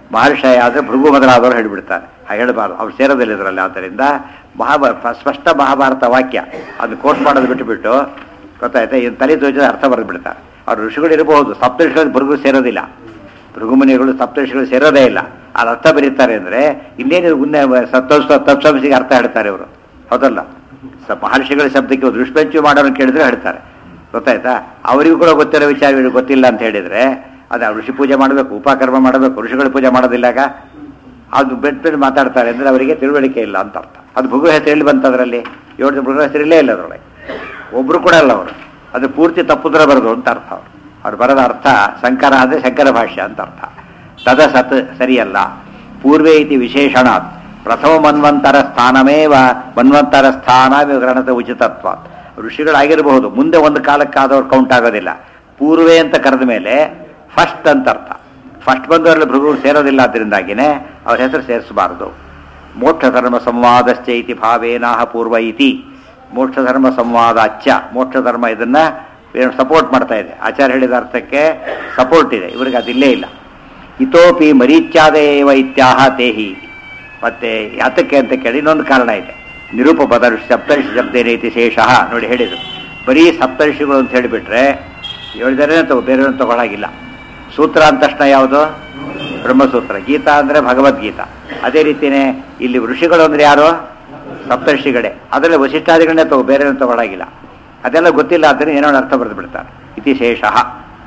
ಮಹರ್ಷಿ ಆದರೆ ಭೃಗು ಮೊದಲಾದವರು ಹೇಳಿಬಿಡ್ತಾರೆ. ಹಾಗೆ ಹೇಳಬಾರ್ದು, ಅವ್ರು ಸೇರೋದಿಲ್ಲ ಇದರಲ್ಲಿ. ಆದ್ದರಿಂದ ಮಹಾಭಾರತ ಸ್ಪಷ್ಟ ಮಹಾಭಾರತ ವಾಕ್ಯ ಅದನ್ನು ಕೋಟ್ ಮಾಡೋದು ಬಿಟ್ಟುಬಿಟ್ಟು ಗೊತ್ತಾಯ್ತಾ, ಇನ್ನು ತಲೆ ತೋಚಿದ ಅರ್ಥ ಬರೆದು ಬಿಡ್ತಾರೆ. ಅವ್ರು ಋಷಿಗಳು ಇರಬಹುದು, ಸಪ್ತಋಷಿಗಳು ಭೃಗು ಸೇರೋದಿಲ್ಲ. ಭೃಗುಮುನಿಗಳು ಸಪ್ತಋಷಿಗಳು ಸೇರೋದೇ ಇಲ್ಲ. ಅದು ಅರ್ಥ ಬರೀತಾರೆ ಅಂದರೆ ಇನ್ನೇನು ಮುಂದೆ ಸಪ್ತಂಶ ತತ್ವಂಶಿಗೆ ಅರ್ಥ ಹೇಳ್ತಾರೆ ಇವರು, ಹೌದಲ್ಲ. ಸ ಮಹರ್ಷಿಗಳ ಶಬ್ದಕ್ಕೆ ದುಷ್ಪಂಚು ಮಾಡೋರು ಕೇಳಿದ್ರೆ ಹೇಳ್ತಾರೆ, ಗೊತ್ತಾಯ್ತಾ. ಅವರಿಗೂ ಕೂಡ ಗೊತ್ತಿರೋ ವಿಚಾರ ಇವ್ರಿಗೆ ಗೊತ್ತಿಲ್ಲ ಅಂತ ಹೇಳಿದರೆ ಅದು ಋಷಿ ಪೂಜೆ ಮಾಡಬೇಕು, ಉಪಕರ್ಮ ಮಾಡಬೇಕು, ಋಷಿಗಳು ಪೂಜೆ ಮಾಡೋದಿಲ್ಲಾಗ ಅದು ಬೆಟ್ಟು ಬೆಟ್ಟು ಮಾತಾಡ್ತಾರೆ ಅಂದರೆ ಅವರಿಗೆ ತಿಳುವಳಿಕೆ ಇಲ್ಲ ಅಂತ ಅರ್ಥ. ಅದು ಭೃಗು ಹೆಸರು ಎಲ್ಲಿ ಬಂತು ಅದರಲ್ಲಿ? ಏಳು ಭೃಗು ಹೆಸರಿಲ್ಲೇ ಇಲ್ಲ ಅದರೊಳಗೆ, ಒಬ್ಬರು ಕೂಡ ಅಲ್ಲ ಅವರು. ಅದು ಪೂರ್ತಿ ತಪ್ಪುದ್ರ ಬರೋದು ಅಂತ ಅರ್ಥ. ಅವರು ಅವ್ರು ಬರೋದ ಅರ್ಥ ಸಂಕರ ಅಂದರೆ ಶಂಕರ ಭಾಷ್ಯ ಅಂತ ಅರ್ಥ. ತದ ಸತ್ ಸರಿಯಲ್ಲ. ಪೂರ್ವೇ ಇತಿ ವಿಶೇಷಣ ಪ್ರಥಮ ಮನ್ವಂತರ ಸ್ಥಾನಮೇವ ಮನ್ವಂತರ ಸ್ಥಾನ ಗ್ರಹಣದ ಉಚಿತತ್ವ. ಋಷಿಗಳಾಗಿರಬಹುದು, ಮುಂದೆ ಒಂದು ಕಾಲಕ್ಕಾದವ್ರು ಕೌಂಟ್ ಆಗೋದಿಲ್ಲ. ಪೂರ್ವೇ ಅಂತ ಕರೆದ ಮೇಲೆ ಫಸ್ಟ್ ಅಂತ ಅರ್ಥ. ಫಸ್ಟ್ ಬಂದವರಲ್ಲಿ ಭೃಗುಗಳು ಸೇರೋದಿಲ್ಲ, ಅದರಿಂದಾಗಿನೇ ಅವ್ರ ಹೆಸರು ಸೇರಿಸಬಾರದು. ಮೋಕ್ಷ ಧರ್ಮ ಸಂವಾದಶ್ಚ ಇತಿ ಭಾವೇನಾಹ ಪೂರ್ವ ಇತಿ. ಮೋಕ್ಷ ಧರ್ಮ ಸಂವಾದ ಅಚ್ಚ, ಮೋಕ್ಷ ಧರ್ಮ ಇದನ್ನ ಸಪೋರ್ಟ್ ಮಾಡ್ತಾ ಇದೆ. ಆಚಾರ್ಯ ಹೇಳಿದ ಅರ್ಥಕ್ಕೆ ಸಪೋರ್ಟ್ ಇದೆ, ಇವರಿಗೆ ಅದಿಲ್ಲೇ ಇಲ್ಲ. ಇತೋಪಿ ಮರೀಚ್ಯಾದೇವ ಇತ್ಯಾಹ ತೇಹಿ. ಮತ್ತೆ ಯಾತಕ್ಕೆ ಅಂತ ಕೇಳಿ ಇನ್ನೊಂದು ಕಾರಣ ಇದೆ. ನಿರುಪಪದ ಸಪ್ತರ್ಷಿ ಶಬ್ದೇನೈತಿ ಶೇಷಃ. ನೋಡಿ ಹೇಳಿದರು, ಬರೀ ಸಪ್ತರ್ಷಿಗಳು ಅಂತ ಹೇಳಿಬಿಟ್ರೆ ಹೇಳಿದರೆ ತಗೋ, ಬೇರೆ ತಗೊಳಾಗಿಲ್ಲ. ಸೂತ್ರ ಅಂದ ತಕ್ಷಣ ಯಾವುದು? ಬ್ರಹ್ಮಸೂತ್ರ. ಗೀತಾ ಅಂದರೆ ಭಗವದ್ಗೀತಾ. ಅದೇ ರೀತಿಯೇ ಇಲ್ಲಿ ಋಷಿಗಳು ಅಂದರೆ ಯಾರು? ಸಪ್ತರ್ಷಿಗಳೇ. ಅದರಲ್ಲಿ ವಸಿಷ್ಠಾದಿಗಳನ್ನೇ ತಗೋ, ಬೇರೆ ತಗೊಳಾಗಿಲ್ಲ. ಅದೆಲ್ಲ ಗೊತ್ತಿಲ್ಲ, ಆದ್ದರಿಂದ ಏನೋ ಅರ್ಥ ಬರೆದು ಬಿಡ್ತಾರೆ. ಇತಿ ಶೇಷಃ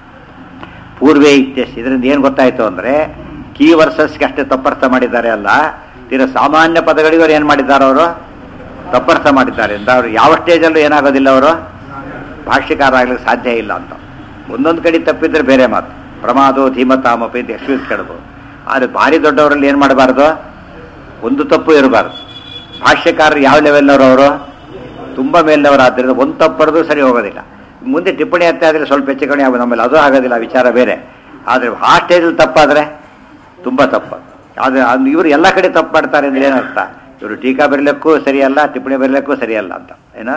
ಪೂರ್ವೇ ಇತ್ಯಸ್. ಇದರಿಂದ ಏನು ಗೊತ್ತಾಯಿತು ಅಂದರೆ ಕೀ ವರ್ಸಸ್ಗೆ ಅಷ್ಟೇ ತಪ್ಪರ್ಥ ಮಾಡಿದ್ದಾರೆ ಅಲ್ಲ, ತೀರ ಸಾಮಾನ್ಯ ಪದಗಳಿಗೂ ಅವ್ರು ಏನು ಮಾಡಿದ್ದಾರೆ? ಅವರು ತಪ್ಪರ್ಥ ಮಾಡಿದ್ದಾರೆ ಅಂತ. ಅವರು ಯಾವ ಸ್ಟೇಜಲ್ಲೂ ಏನಾಗೋದಿಲ್ಲ, ಅವರು ಭಾಷ್ಯಕಾರ ಆಗ್ಲಿಕ್ಕೆ ಸಾಧ್ಯ ಇಲ್ಲ ಅಂತ. ಒಂದೊಂದು ಕಡೆ ತಪ್ಪಿದ್ರೆ ಬೇರೆ ಮಾತು. ಪ್ರಮಾದೋ ಧೀಮತಾಮಪಿ ಅಂತ ಎಕ್ಸ್ಕ್ಯೂಸ್ ಕೇಳ್ಬೋದು. ಆದರೆ ಭಾರಿ ದೊಡ್ಡವರಲ್ಲಿ ಏನು ಮಾಡಬಾರ್ದು? ಒಂದು ತಪ್ಪು ಇರಬಾರ್ದು. ಭಾಷ್ಯಕಾರರು ಯಾವ ಲೆವೆಲ್ನವರು? ಅವರು ತುಂಬ ಮೇಲಿನವರು. ಆದ್ದರಿಂದ ಒಂದು ತಪ್ಪರದು ಸರಿ ಹೋಗೋದಿಲ್ಲ. ಮುಂದೆ ಟಿಪ್ಪಣಿ ಅಂತ ಆದರೆ ಸ್ವಲ್ಪ ಹೆಚ್ಚು ಕಣಿ ಆಗೋದು, ನಮ್ಮಲ್ಲಿ ಅದು ಆಗೋದಿಲ್ಲ, ವಿಚಾರ ಬೇರೆ. ಆದರೆ ಆ ಸ್ಟೇಜಲ್ಲಿ ತಪ್ಪಾದರೆ ತುಂಬ ತಪ್ಪು. ಆದರೆ ಇವರು ಎಲ್ಲ ಕಡೆ ತಪ್ಪು ಮಾಡ್ತಾರೆ ಅಂದರೆ ಏನರ್ಥ? ಇವರು ಟೀಕಾ ಬರಲಿಕ್ಕೂ ಸರಿಯಲ್ಲ, ಟಿಪ್ಪಣಿ ಬರಲಿಕ್ಕೂ ಸರಿಯಲ್ಲ ಅಂತ ಏನೋ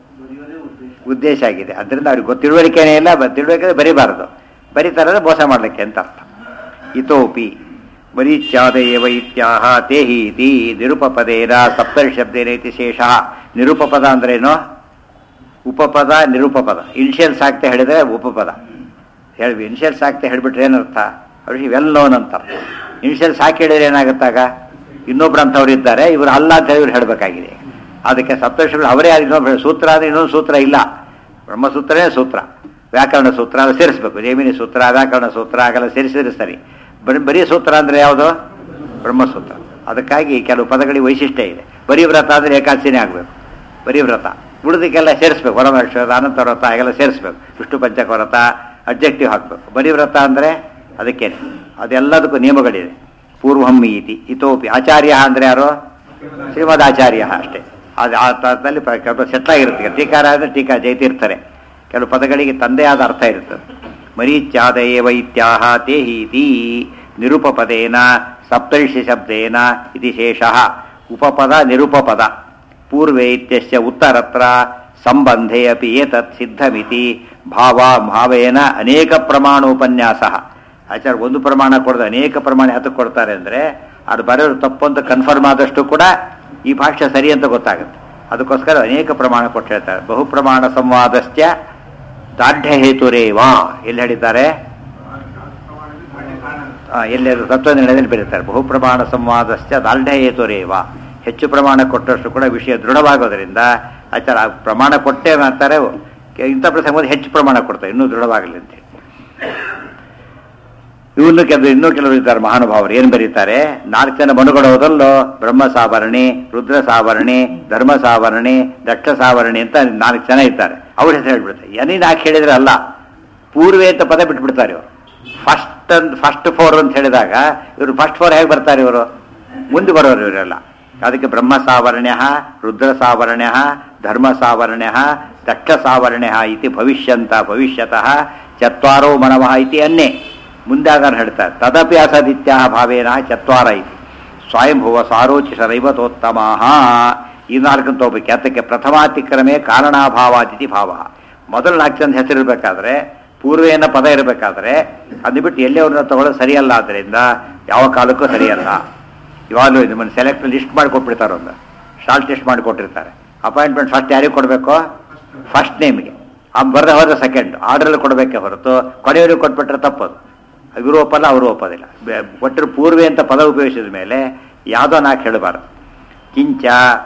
ಉದ್ದೇಶ ಆಗಿದೆ. ಅದರಿಂದ ಅವ್ರಿಗೆ ಗೊತ್ತಿಳುವಳಿಕೆನೇ ಇಲ್ಲ. ತಿಳುವಳಿಕೆ ಬರೀಬಾರದು, ಬರೀತಾರೆ ಮೋಸ ಮಾಡಲಿಕ್ಕೆ ಅಂತ ಅರ್ಥ. ಇತೋಪಿ ಮರೀಚ್ಯಾದೇವ ಇತ್ಯಾಹ ತೇಹಿ ಇತಿ ನಿರುಪಪದೇನ ಸಪ್ತರ್ಷಿ ಶಬ್ದೇನೈತಿ ಶೇಷಃ. ನಿರುಪಪದ ಅಂದ್ರೇನು? ಉಪಪದ ನಿರುಪಪದ. ಇನ್ಷಿಯಲ್ಸ್ ಆಗ್ತಾ ಹೇಳಿದರೆ ಉಪಪದ ಹೇಳಿ. ಇನ್ಷಿಯಲ್ಸ್ ಆಗ್ತಾ ಹೇಳಿಬಿಟ್ರೆ ಏನರ್ಥ? ಅವ್ರಿಗೆ ವೆಲ್ ನೋನ್ ಅಂತ ಅರ್ಥ. ಇನ್ಷಿಯಲ್ಸ್ ಹಾಕಿ ಹೇಳಿದ್ರೆ ಏನಾಗುತ್ತಾಗ? ಇನ್ನೊಬ್ರು ಅಂಥವ್ರು ಇದ್ದಾರೆ, ಇವರು ಅಲ್ಲ ಅಂತ ಹೇಳಿ ಇವ್ರು ಹೇಳಬೇಕಾಗಿದೆ. ಅದಕ್ಕೆ ಸಪ್ತರ್ಷಿಗಳು ಅವರೇ ಇನ್ನೊಬ್ರು. ಸೂತ್ರ ಅಂದರೆ ಇನ್ನೊಂದು ಸೂತ್ರ ಇಲ್ಲ, ಬ್ರಹ್ಮಸೂತ್ರನೇ ಸೂತ್ರ. ವ್ಯಾಕರಣ ಸೂತ್ರ ಅದು ಸೇರಿಸ್ಬೇಕು. ಜೈಮಿನಿ ಸೂತ್ರ, ವ್ಯಾಕರಣ ಸೂತ್ರ ಆಗೆಲ್ಲ ಸೇರಿಸಿದ್ರೆ ಸರಿ. ಬರೀ ಬರೀ ಸೂತ್ರ ಅಂದರೆ ಯಾವುದು? ಬ್ರಹ್ಮಸೂತ್ರ. ಅದಕ್ಕಾಗಿ ಕೆಲವು ಪದಗಳಿಗೆ ವೈಶಿಷ್ಟ್ಯ ಇದೆ. ಬರೀ ವ್ರತ ಅಂದರೆ ಏಕಾದಶಿನೇ ಆಗಬೇಕು, ಬರೀ ವ್ರತ. ಉಳಿದಕ್ಕೆಲ್ಲ ಸೇರಿಸ್ಬೇಕು. ವರಮಹೇಶ್ವರ, ಅನಂತ ವ್ರತ ಹಾಗೆಲ್ಲ ಸೇರಿಸ್ಬೇಕು. ವಿಷ್ಣು ಪಂಚಕ ವ್ರತ ಅಬ್ಜೆಕ್ಟಿವ್ ಹಾಕಬೇಕು. ಬರೀ ವ್ರತ ಅಂದರೆ ಅದಕ್ಕೇನೆ, ಅದೆಲ್ಲದಕ್ಕೂ ನಿಯಮಗಳಿದೆ. ಪೂರ್ವಹಮ್ಮಿ ಇತಿ. ಇತೋಪಿ ಆಚಾರ್ಯ ಅಂದರೆ ಯಾರು? ಶ್ರೀಮದ್ ಆಚಾರ್ಯ ಅಷ್ಟೇ. ಅದು ಆ ತರದಲ್ಲಿ ಕೆಲವು ಸೆಟ್ಲಾಗಿರುತ್ತೆ. ಟೀಕಾರ ಅಂದರೆ ಟೀಕಾ ಜೈತಿರ್ತಾರೆ. ಕೆಲವು ಪದಗಳಿಗೆ ತಂದೆ ಆದ ಅರ್ಥ ಇರ್ತದೆ. ಮರೀಚ್ಯಾದೇವ ಇತ್ಯಾಹ ತೇಹೀತಿ ನಿರುಪಪದೇನ ಸಪ್ತರ್ಷಿ ಶಬ್ದೇನ ಇತಿ ಶೇಷಃ. ಉಪಪದ ನಿರುಪಪದ. ಪೂರ್ವೇ ಇತ್ಯಸ್ಯ ಉತ್ತರತ್ರ ಸಂಬಂಧೇ ಅಪಿ ಏತತ್ ಸಿದ್ಧಮಿತಿ ಭಾವ ಭಾವೇನ ಅನೇಕ ಪ್ರಮಾಣೋಪನ್ಯಾಸ. ಆಚಾರ್ಯ ಒಂದು ಪ್ರಮಾಣ ಕೊಡದೆ ಅನೇಕ ಪ್ರಮಾಣ ಹತ್ತಕ್ಕೆ ಕೊಡ್ತಾರೆ ಅಂದರೆ ಅದು ಬರೋರು ತಪ್ಪು ಅಂತ ಕನ್ಫರ್ಮ್ ಆದಷ್ಟು ಕೂಡ ಈ ಭಾಷೆ ಸರಿ ಅಂತ ಗೊತ್ತಾಗುತ್ತೆ. ಅದಕ್ಕೋಸ್ಕರ ಅನೇಕ ಪ್ರಮಾಣ ಕೊಟ್ಟು ಹೇಳ್ತಾರೆ. ಬಹು ಪ್ರಮಾಣ ಸಂವಾದಶ್ಚ ದಾರ್ಢ್ಯ ಹೇತುರೇವಾ ಎಲ್ಲಿ ಹೇಳಿದ್ದಾರೆ? ಎಲ್ಲರೂ ತತ್ವನಿರ್ಣಯದಲ್ಲಿ ಬರೀತಾರೆ. ಬಹು ಪ್ರಮಾಣ ಸಂವಾದಶ್ಚ ದಾರ್ಢ್ಯ ಹೇತುರೇವಾ. ಹೆಚ್ಚು ಪ್ರಮಾಣ ಕೊಟ್ಟಷ್ಟು ಕೂಡ ವಿಷಯ ದೃಢವಾಗೋದ್ರಿಂದ ಆಚಾರ ಪ್ರಮಾಣ ಕೊಟ್ಟೇ ಮಾಡ್ತಾರೆ. ಇಂಥ ಪ್ರಸಂಗದಲ್ಲಿ ಹೆಚ್ಚು ಪ್ರಮಾಣ ಕೊಡ್ತಾರೆ, ಇನ್ನೂ ದೃಢವಾಗಲಿ ಅಂತೇಳಿ. ಇವನು ಕೆಲವು ಇನ್ನೂ ಕೆಲವರು ಇದ್ದಾರೆ ಮಹಾನುಭಾವರು. ಏನು ಬರೀತಾರೆ? ನಾಲ್ಕು ಜನ ಮನುಗೊಡೋದಲ್ಲೋ ಬ್ರಹ್ಮ ಸಾವರಣಿ, ರುದ್ರ ಸಾವರಣಿ, ಧರ್ಮ ಸಾವರಣಿ, ದಕ್ಷ ಸಾವರಣಿ ಅಂತ ನಾಲ್ಕು ಜನ ಇದ್ದಾರೆ. ಅವ್ರ ಹೆಸರು ಹೇಳ್ಬಿಡ್ತಾರೆ. ಏನೇ ನಾಲ್ಕು ಹೇಳಿದ್ರೆ ಅಲ್ಲ, ಪೂರ್ವೇ ಅಂತ ಪದ ಬಿಟ್ಬಿಡ್ತಾರೆ ಇವರು. ಫಸ್ಟ್ ಅಂತ ಫಸ್ಟ್ ಫೋರ್ ಅಂತ ಹೇಳಿದಾಗ ಇವರು ಫಸ್ಟ್ ಫೋರ್ ಹೇಗೆ ಬರ್ತಾರೆ? ಇವರು ಮುಂದೆ ಬರೋರು ಇವರೆಲ್ಲ. ಅದಕ್ಕೆ ಬ್ರಹ್ಮ ಸಾವರ್ಣ್ಯ, ರುದ್ರ ಸಾವರ್ಣ್ಯ, ಧರ್ಮ ಸಾವರ್ಣ್ಯ, ದಕ್ಷ ಸಾವರ್ಣ್ಯ ಇತಿ ಭವಿಷ್ಯಂತ ಭವಿಷ್ಯತಃ ಚತ್ವಾರೋ ಮನವಃ ಇತಿ ಅನ್ನೇ ಮುಂದಾಗ ಹೇಳ್ತಾರೆ. ತದಪಿ ಅಸದಿತ್ಯಾ ಭಾವೇನ ಚತ್ವಾರ ಇತಿ ಸ್ವಯಂಭುವ ಸಾರೋಚಿಷರೈವತೋತ್ತಮಃ. ಈ ನಾಲ್ಕಂತ ಹೋಗ್ಬೇಕು. ಅದಕ್ಕೆ ಪ್ರಥಮಾತಿಕ್ರಮೇ ಕಾರಣಾಭಾವಾದಿತಿ ಭಾವ. ಮೊದಲು ನಾಲ್ಕು ಜನ ಹೆಸರಿರಬೇಕಾದ್ರೆ ಪೂರ್ವೇನ ಪದ ಇರಬೇಕಾದ್ರೆ ಅದು ಬಿಟ್ಟು ಎಲ್ಲೇ ಅವ್ರನ್ನ ತಗೊಳ್ಳೋದು ಸರಿಯಲ್ಲ. ಆದ್ದರಿಂದ ಯಾವ ಕಾಲಕ್ಕೂ ಸರಿಯಲ್ಲ. ಇವಾಗಲೂ ನಿಮ್ಮನ್ನು ಸೆಲೆಕ್ಟ್ ಲಿಸ್ಟ್ ಮಾಡಿ ಕೊಟ್ಬಿಡ್ತಾರೆ, ಒಂದು ಶಾರ್ಟ್ ಲಿಸ್ಟ್ ಮಾಡಿ ಕೊಟ್ಟಿರ್ತಾರೆ. ಅಪಾಯಿಂಟ್ಮೆಂಟ್ ಫಸ್ಟ್ ಯಾರಿಗೆ ಕೊಡಬೇಕು? ಫಸ್ಟ್ ನೇಮ್ಗೆ. ಆ ಬರದೆ ಹೋದ್ರೆ ಸೆಕೆಂಡ್ ಆರ್ಡ್ರಲ್ಲಿ ಕೊಡಬೇಕೆ ಹೊರತು ಕೊನೆಯವರಿಗೆ ಕೊಟ್ಬಿಟ್ರೆ ತಪ್ಪದು. ಇವರು ಒಪ್ಪಲ್ಲ, ಅವರು ಒಪ್ಪೋದಿಲ್ಲ. ಕೊಟ್ಟರು ಪೂರ್ವೆ ಅಂತ ಪದ ಉಪಯೋಗಿಸಿದ ಮೇಲೆ ಯಾವುದೋ ನಾಲ್ಕು ಹೇಳಬಾರ್ದು. ಕಿಂಚ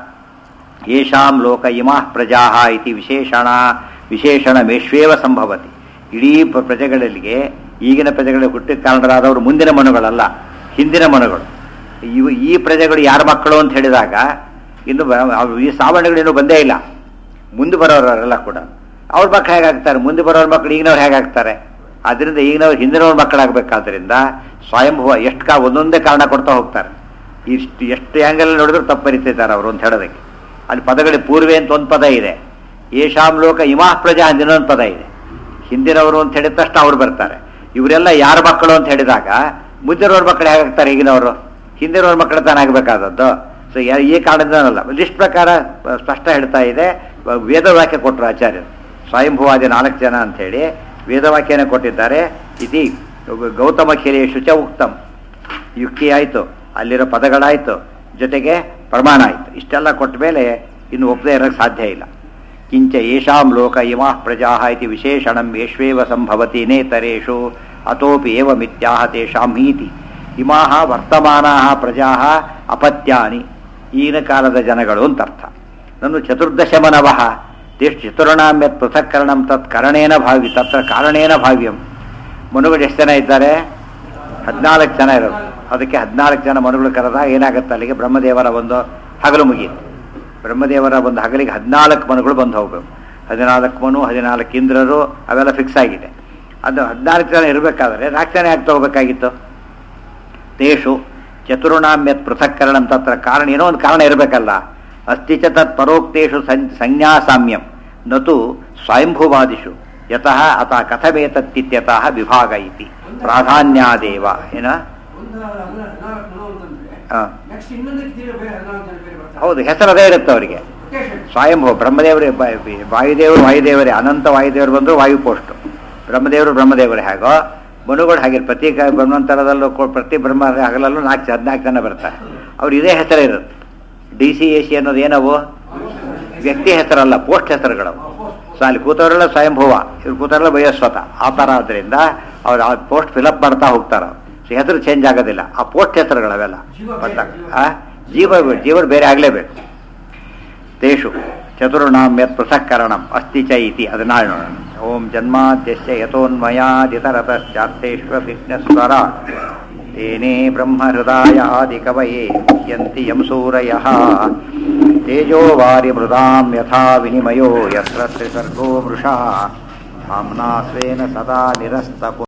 ಯೇಷಾಂ ಲೋಕ ಇಮಾಃ ಪ್ರಜಾಃ ಇತಿ ವಿಶೇಷಣ ವಿಶೇಷಣ ಮೇಷ್ವೇವ ಸಂಭವತಿ. ಇಡೀ ಪ್ರಜೆಗಳಿಗೆ ಈಗಿನ ಪ್ರಜೆಗಳಿಗೆ ಹುಟ್ಟಿದ ಕಾರಣರಾದವರು ಮುಂದಿನ ಮನುಗಳಲ್ಲ, ಹಿಂದಿನ ಮನುಗಳು. ಇವು ಈ ಪ್ರಜೆಗಳು ಯಾರ ಮಕ್ಕಳು ಅಂತ ಹೇಳಿದಾಗ ಇನ್ನು ಈ ಸಾವರ್ಣಗಳೇನು ಬಂದೇ ಇಲ್ಲ. ಮುಂದೆ ಬರೋರೆಲ್ಲ ಕೂಡ ಅವ್ರ ಮಕ್ಕಳು ಹೇಗಾಗ್ತಾರೆ, ಮುಂದೆ ಬರೋರ ಮಕ್ಕಳು ಈಗಿನವ್ರು ಹೇಗಾಗ್ತಾರೆ. ಆದ್ದರಿಂದ ಈಗಿನವ್ರು ಹಿಂದಿನವ್ರ ಮಕ್ಕಳಾಗಬೇಕಾದ್ರಿಂದ ಸ್ವಯಂಭವ ಎಷ್ಟು ಕಾ ಒಂದೊಂದೇ ಕಾರಣ ಕೊಡ್ತಾ ಹೋಗ್ತಾರೆ. ಇಷ್ಟು ಎಷ್ಟು ಆ್ಯಂಗಲ್ ನೋಡಿದ್ರು ತಪ್ಪು ಬರಿತಿದ್ದಾರೆ ಅವರು ಅಂತ ಹೇಳೋದಕ್ಕೆ. ಅಲ್ಲಿ ಪದಗಳಿಗೆ ಪೂರ್ವೆ ಅಂತ ಒಂದು ಪದ ಇದೆ, ಯೇಷಾಂ ಲೋಕ ಇಮಾಃ ಪ್ರಜಾ ಅಂತ ಇನ್ನೊಂದು ಪದ ಇದೆ. ಹಿಂದಿನವರು ಅಂತ ಹೇಳಿದ ತಕ್ಷಣ ಅವ್ರು ಬರ್ತಾರೆ. ಇವರೆಲ್ಲ ಯಾರ ಮಕ್ಕಳು ಅಂತ ಹೇಳಿದಾಗ ಮುಂದಿನವ್ರ ಮಕ್ಕಳು ಹೇಗಾಗ್ತಾರೆ, ಈಗಿನವರು ಹಿಂದಿನವ್ರ ಮಕ್ಕಳು ತಾನಾಗಬೇಕಾದದ್ದು. ಸೊ ಈ ಕಾರಣದಿಂದಲ್ಲ, ಲಿಸ್ಟ್ ಪ್ರಕಾರ ಸ್ಪಷ್ಟ ಹೇಳ್ತಾ ಇದೆ. ವೇದವಾಕ್ಯ ಕೊಟ್ಟರು ಆಚಾರ್ಯರು, ಸ್ವಯಂಭುವಾದಿ ನಾಲ್ಕು ಜನ ಅಂಥೇಳಿ ವೇದವಾಕ್ಯನ ಕೊಟ್ಟಿದ್ದಾರೆ. ಇತಿ ಗೌತಮ ಖಿಲೇಶು ಶುಚ ಉಕ್ತಂ. ಯುಕ್ತಿ ಆಯಿತು, ಅಲ್ಲಿರೋ ಪದಗಳಾಯಿತು, ಜೊತೆಗೆ ಪ್ರಮಾಣ ಆಯಿತು. ಇಷ್ಟೆಲ್ಲ ಕೊಟ್ಟ ಮೇಲೆ ಇನ್ನು ಒಪ್ಪದೇ ಇರೋಕ್ಕೆ ಸಾಧ್ಯ ಇಲ್ಲ. ಕಿಂಚ ಯೇಷಾಂ ಲೋಕ ಇಮಾಃ ಪ್ರಜಾಃ ಇತಿ ವಿಶೇಷಣಂ ಯೇಷ್ವೇವ ಸಂಭವತಿ ನೇತರೇಷು ಅತೋಪಿ ಏವ ಮಿಥ್ಯಾಹ ತೇಷಾಂ ಹೀತಿ. ಇಮಾಃ ವರ್ತಮಾನಾಃ ಪ್ರಜಾಃ ಅಪತ್ಯಾನಿ, ಈಗಿನ ಕಾಲದ ಜನಗಳು ಅಂತ ಅರ್ಥ. ನನ್ನು ಚತುರ್ದಶಮನವಃ ತೇಷು ಚತುರ್ಣಾಂ ಯತ್ ಪೃಥಕ್ಕರಣಂ ತತ್ ಕರಣೇನ ಭಾವಿ ತತ್ರ ಕಾರಣೇನ ಭಾವ್ಯಂ. ಮನುಗಳು ಎಷ್ಟು ಜನ ಇದ್ದಾರೆ? ಹದಿನಾಲ್ಕು ಜನ ಇರೋದು. ಅದಕ್ಕೆ ಹದಿನಾಲ್ಕು ಜನ ಮನುಗಳು ಕರೆದಾಗ ಏನಾಗುತ್ತೆ, ಅಲ್ಲಿಗೆ ಬ್ರಹ್ಮದೇವರ ಒಂದು ಹಗಲು ಮುಗಿಯಿತು. ಬ್ರಹ್ಮದೇವರ ಒಂದು ಹಗಲಿಗೆ ಹದಿನಾಲ್ಕು ಮನುಗಳು ಬಂದು ಹೋಗಬೇಕು. ಹದಿನಾಲ್ಕು ಮನು, ಹದಿನಾಲ್ಕು ಇಂದ್ರರು, ಅವೆಲ್ಲ ಫಿಕ್ಸ್ ಆಗಿದೆ. ಅದು ಹದಿನಾಲ್ಕು ಜನ ಇರಬೇಕಾದ್ರೆ ನಾಲ್ಕು ಜನ ಯಾಕೆ ತಗೋಬೇಕಾಗಿತ್ತು? ತೇಷು ಚತುರ್ಣಾಂ ಯತ್ ಪೃಥಕ್ಕರಣಂ ತತ್ರ ಕಾರಣ, ಏನೋ ಒಂದು ಕಾರಣ ಇರಬೇಕಲ್ಲ. ಅಸ್ತಿ ಚ ತತ್ ಪರೋಕ್ತೇಷು ಸಂಜ್ಞಾ ಸಾಮ್ಯಂ ನತು ಸ್ವಯಂಭುವಾದಿಷು ಯತಃ ಅತ ಕಥಮೇತತ್ತಿತ್ಯತಃ ವಿಭಾಗ ಇತಿ ಪ್ರಾಧಾನ್ಯಾದೇವ. ಏನ ಹೌದು, ಹೆಸರು ಅದೇ ಇರುತ್ತೆ ಅವರಿಗೆ. ಸ್ವಯಂಭವ ಬ್ರಹ್ಮದೇವರೇ, ವಾಯುದೇವರು ವಾಯುದೇವರೇ, ಅನಂತ ವಾಯುದೇವರು ಬಂದರು ವಾಯು ಪೋಸ್ಟು. ಬ್ರಹ್ಮದೇವರು ಬ್ರಹ್ಮದೇವರು ಹೇಗೋ ಮನುಗಳು ಹಾಗೆ ಪ್ರತಿ ಬ್ರಹ್ಮಂತರದಲ್ಲೂ ಪ್ರತಿ ಬ್ರಹ್ಮ ಹಗಲಲ್ಲೂ ನಾಲ್ಕು ಹದಿನಾಲ್ಕು ಜನ ಬರ್ತಾರೆ. ಅವ್ರು ಇದೇ ಹೆಸರೇ ಇರುತ್ತೆ. ಡಿ ಸಿ ಎ ಸಿ ಅನ್ನೋದು ಏನವು ವ್ಯಕ್ತಿ ಹೆಸರಲ್ಲ, ಪೋಸ್ಟ್ ಹೆಸರುಗಳವು. ಸೊ ಅಲ್ಲಿ ಕೂತವರೆಲ್ಲ ಸ್ವಯಂಭವ, ಇವ್ರು ಕೂತವರೆಲ್ಲ ವಯಸ್ವತ. ಆ ಥರ ಆದ್ದರಿಂದ ಅವ್ರು ಆ ಪೋಸ್ಟ್ ಫಿಲಪ್ ಮಾಡ್ತಾ ಹೋಗ್ತಾರೆ. ಸೊ ಹೆಸರು ಚೇಂಜ್ ಆಗೋದಿಲ್ಲ, ಆ ಪೋಸ್ಟ್ ಹೆಸರುಗಳವೆಲ್ಲ ಬಂದಾಗ ಆ ಜೀವ ಜೀವರು ಬೇರೆ ಆಗಲೇಬೇಕು. ತೇಷು ಚತುರ್ಣಾಂ ಯತ್ ಪೃಥಕ್ಕರಣಂ ಅಸ್ತಿ ಚ ಇತಿ. ಹದಿನಾಳು ನೋಡೋಣ. ಓಂ ಜನ್ಮಾದ್ಯಸ್ಯ ಯತೋನ್ಮಯಾದಿತರತಶ್ಚಾರ್ಥೇಷ್ವವಿಘ್ನಸ್ವರ ತೇನೇ ಬ್ರಹ್ಮ ಹೃದಯ ಆದಿ ಕವಯೇ ಯಂತಿ ಯಂ ಸೂರಯಃ ತೇಜೋ ವಾರಿ ಮೃದಾಂ ಯಥಾ ವಿನಿಮಯೋ ಯತ್ರ ತ್ರಿಸರ್ಗೋ ಮೃಷಾ ಧಾಮ್ನಾ ಸ್ವೇನ ಸದಾ ನಿರಸ್ತಕು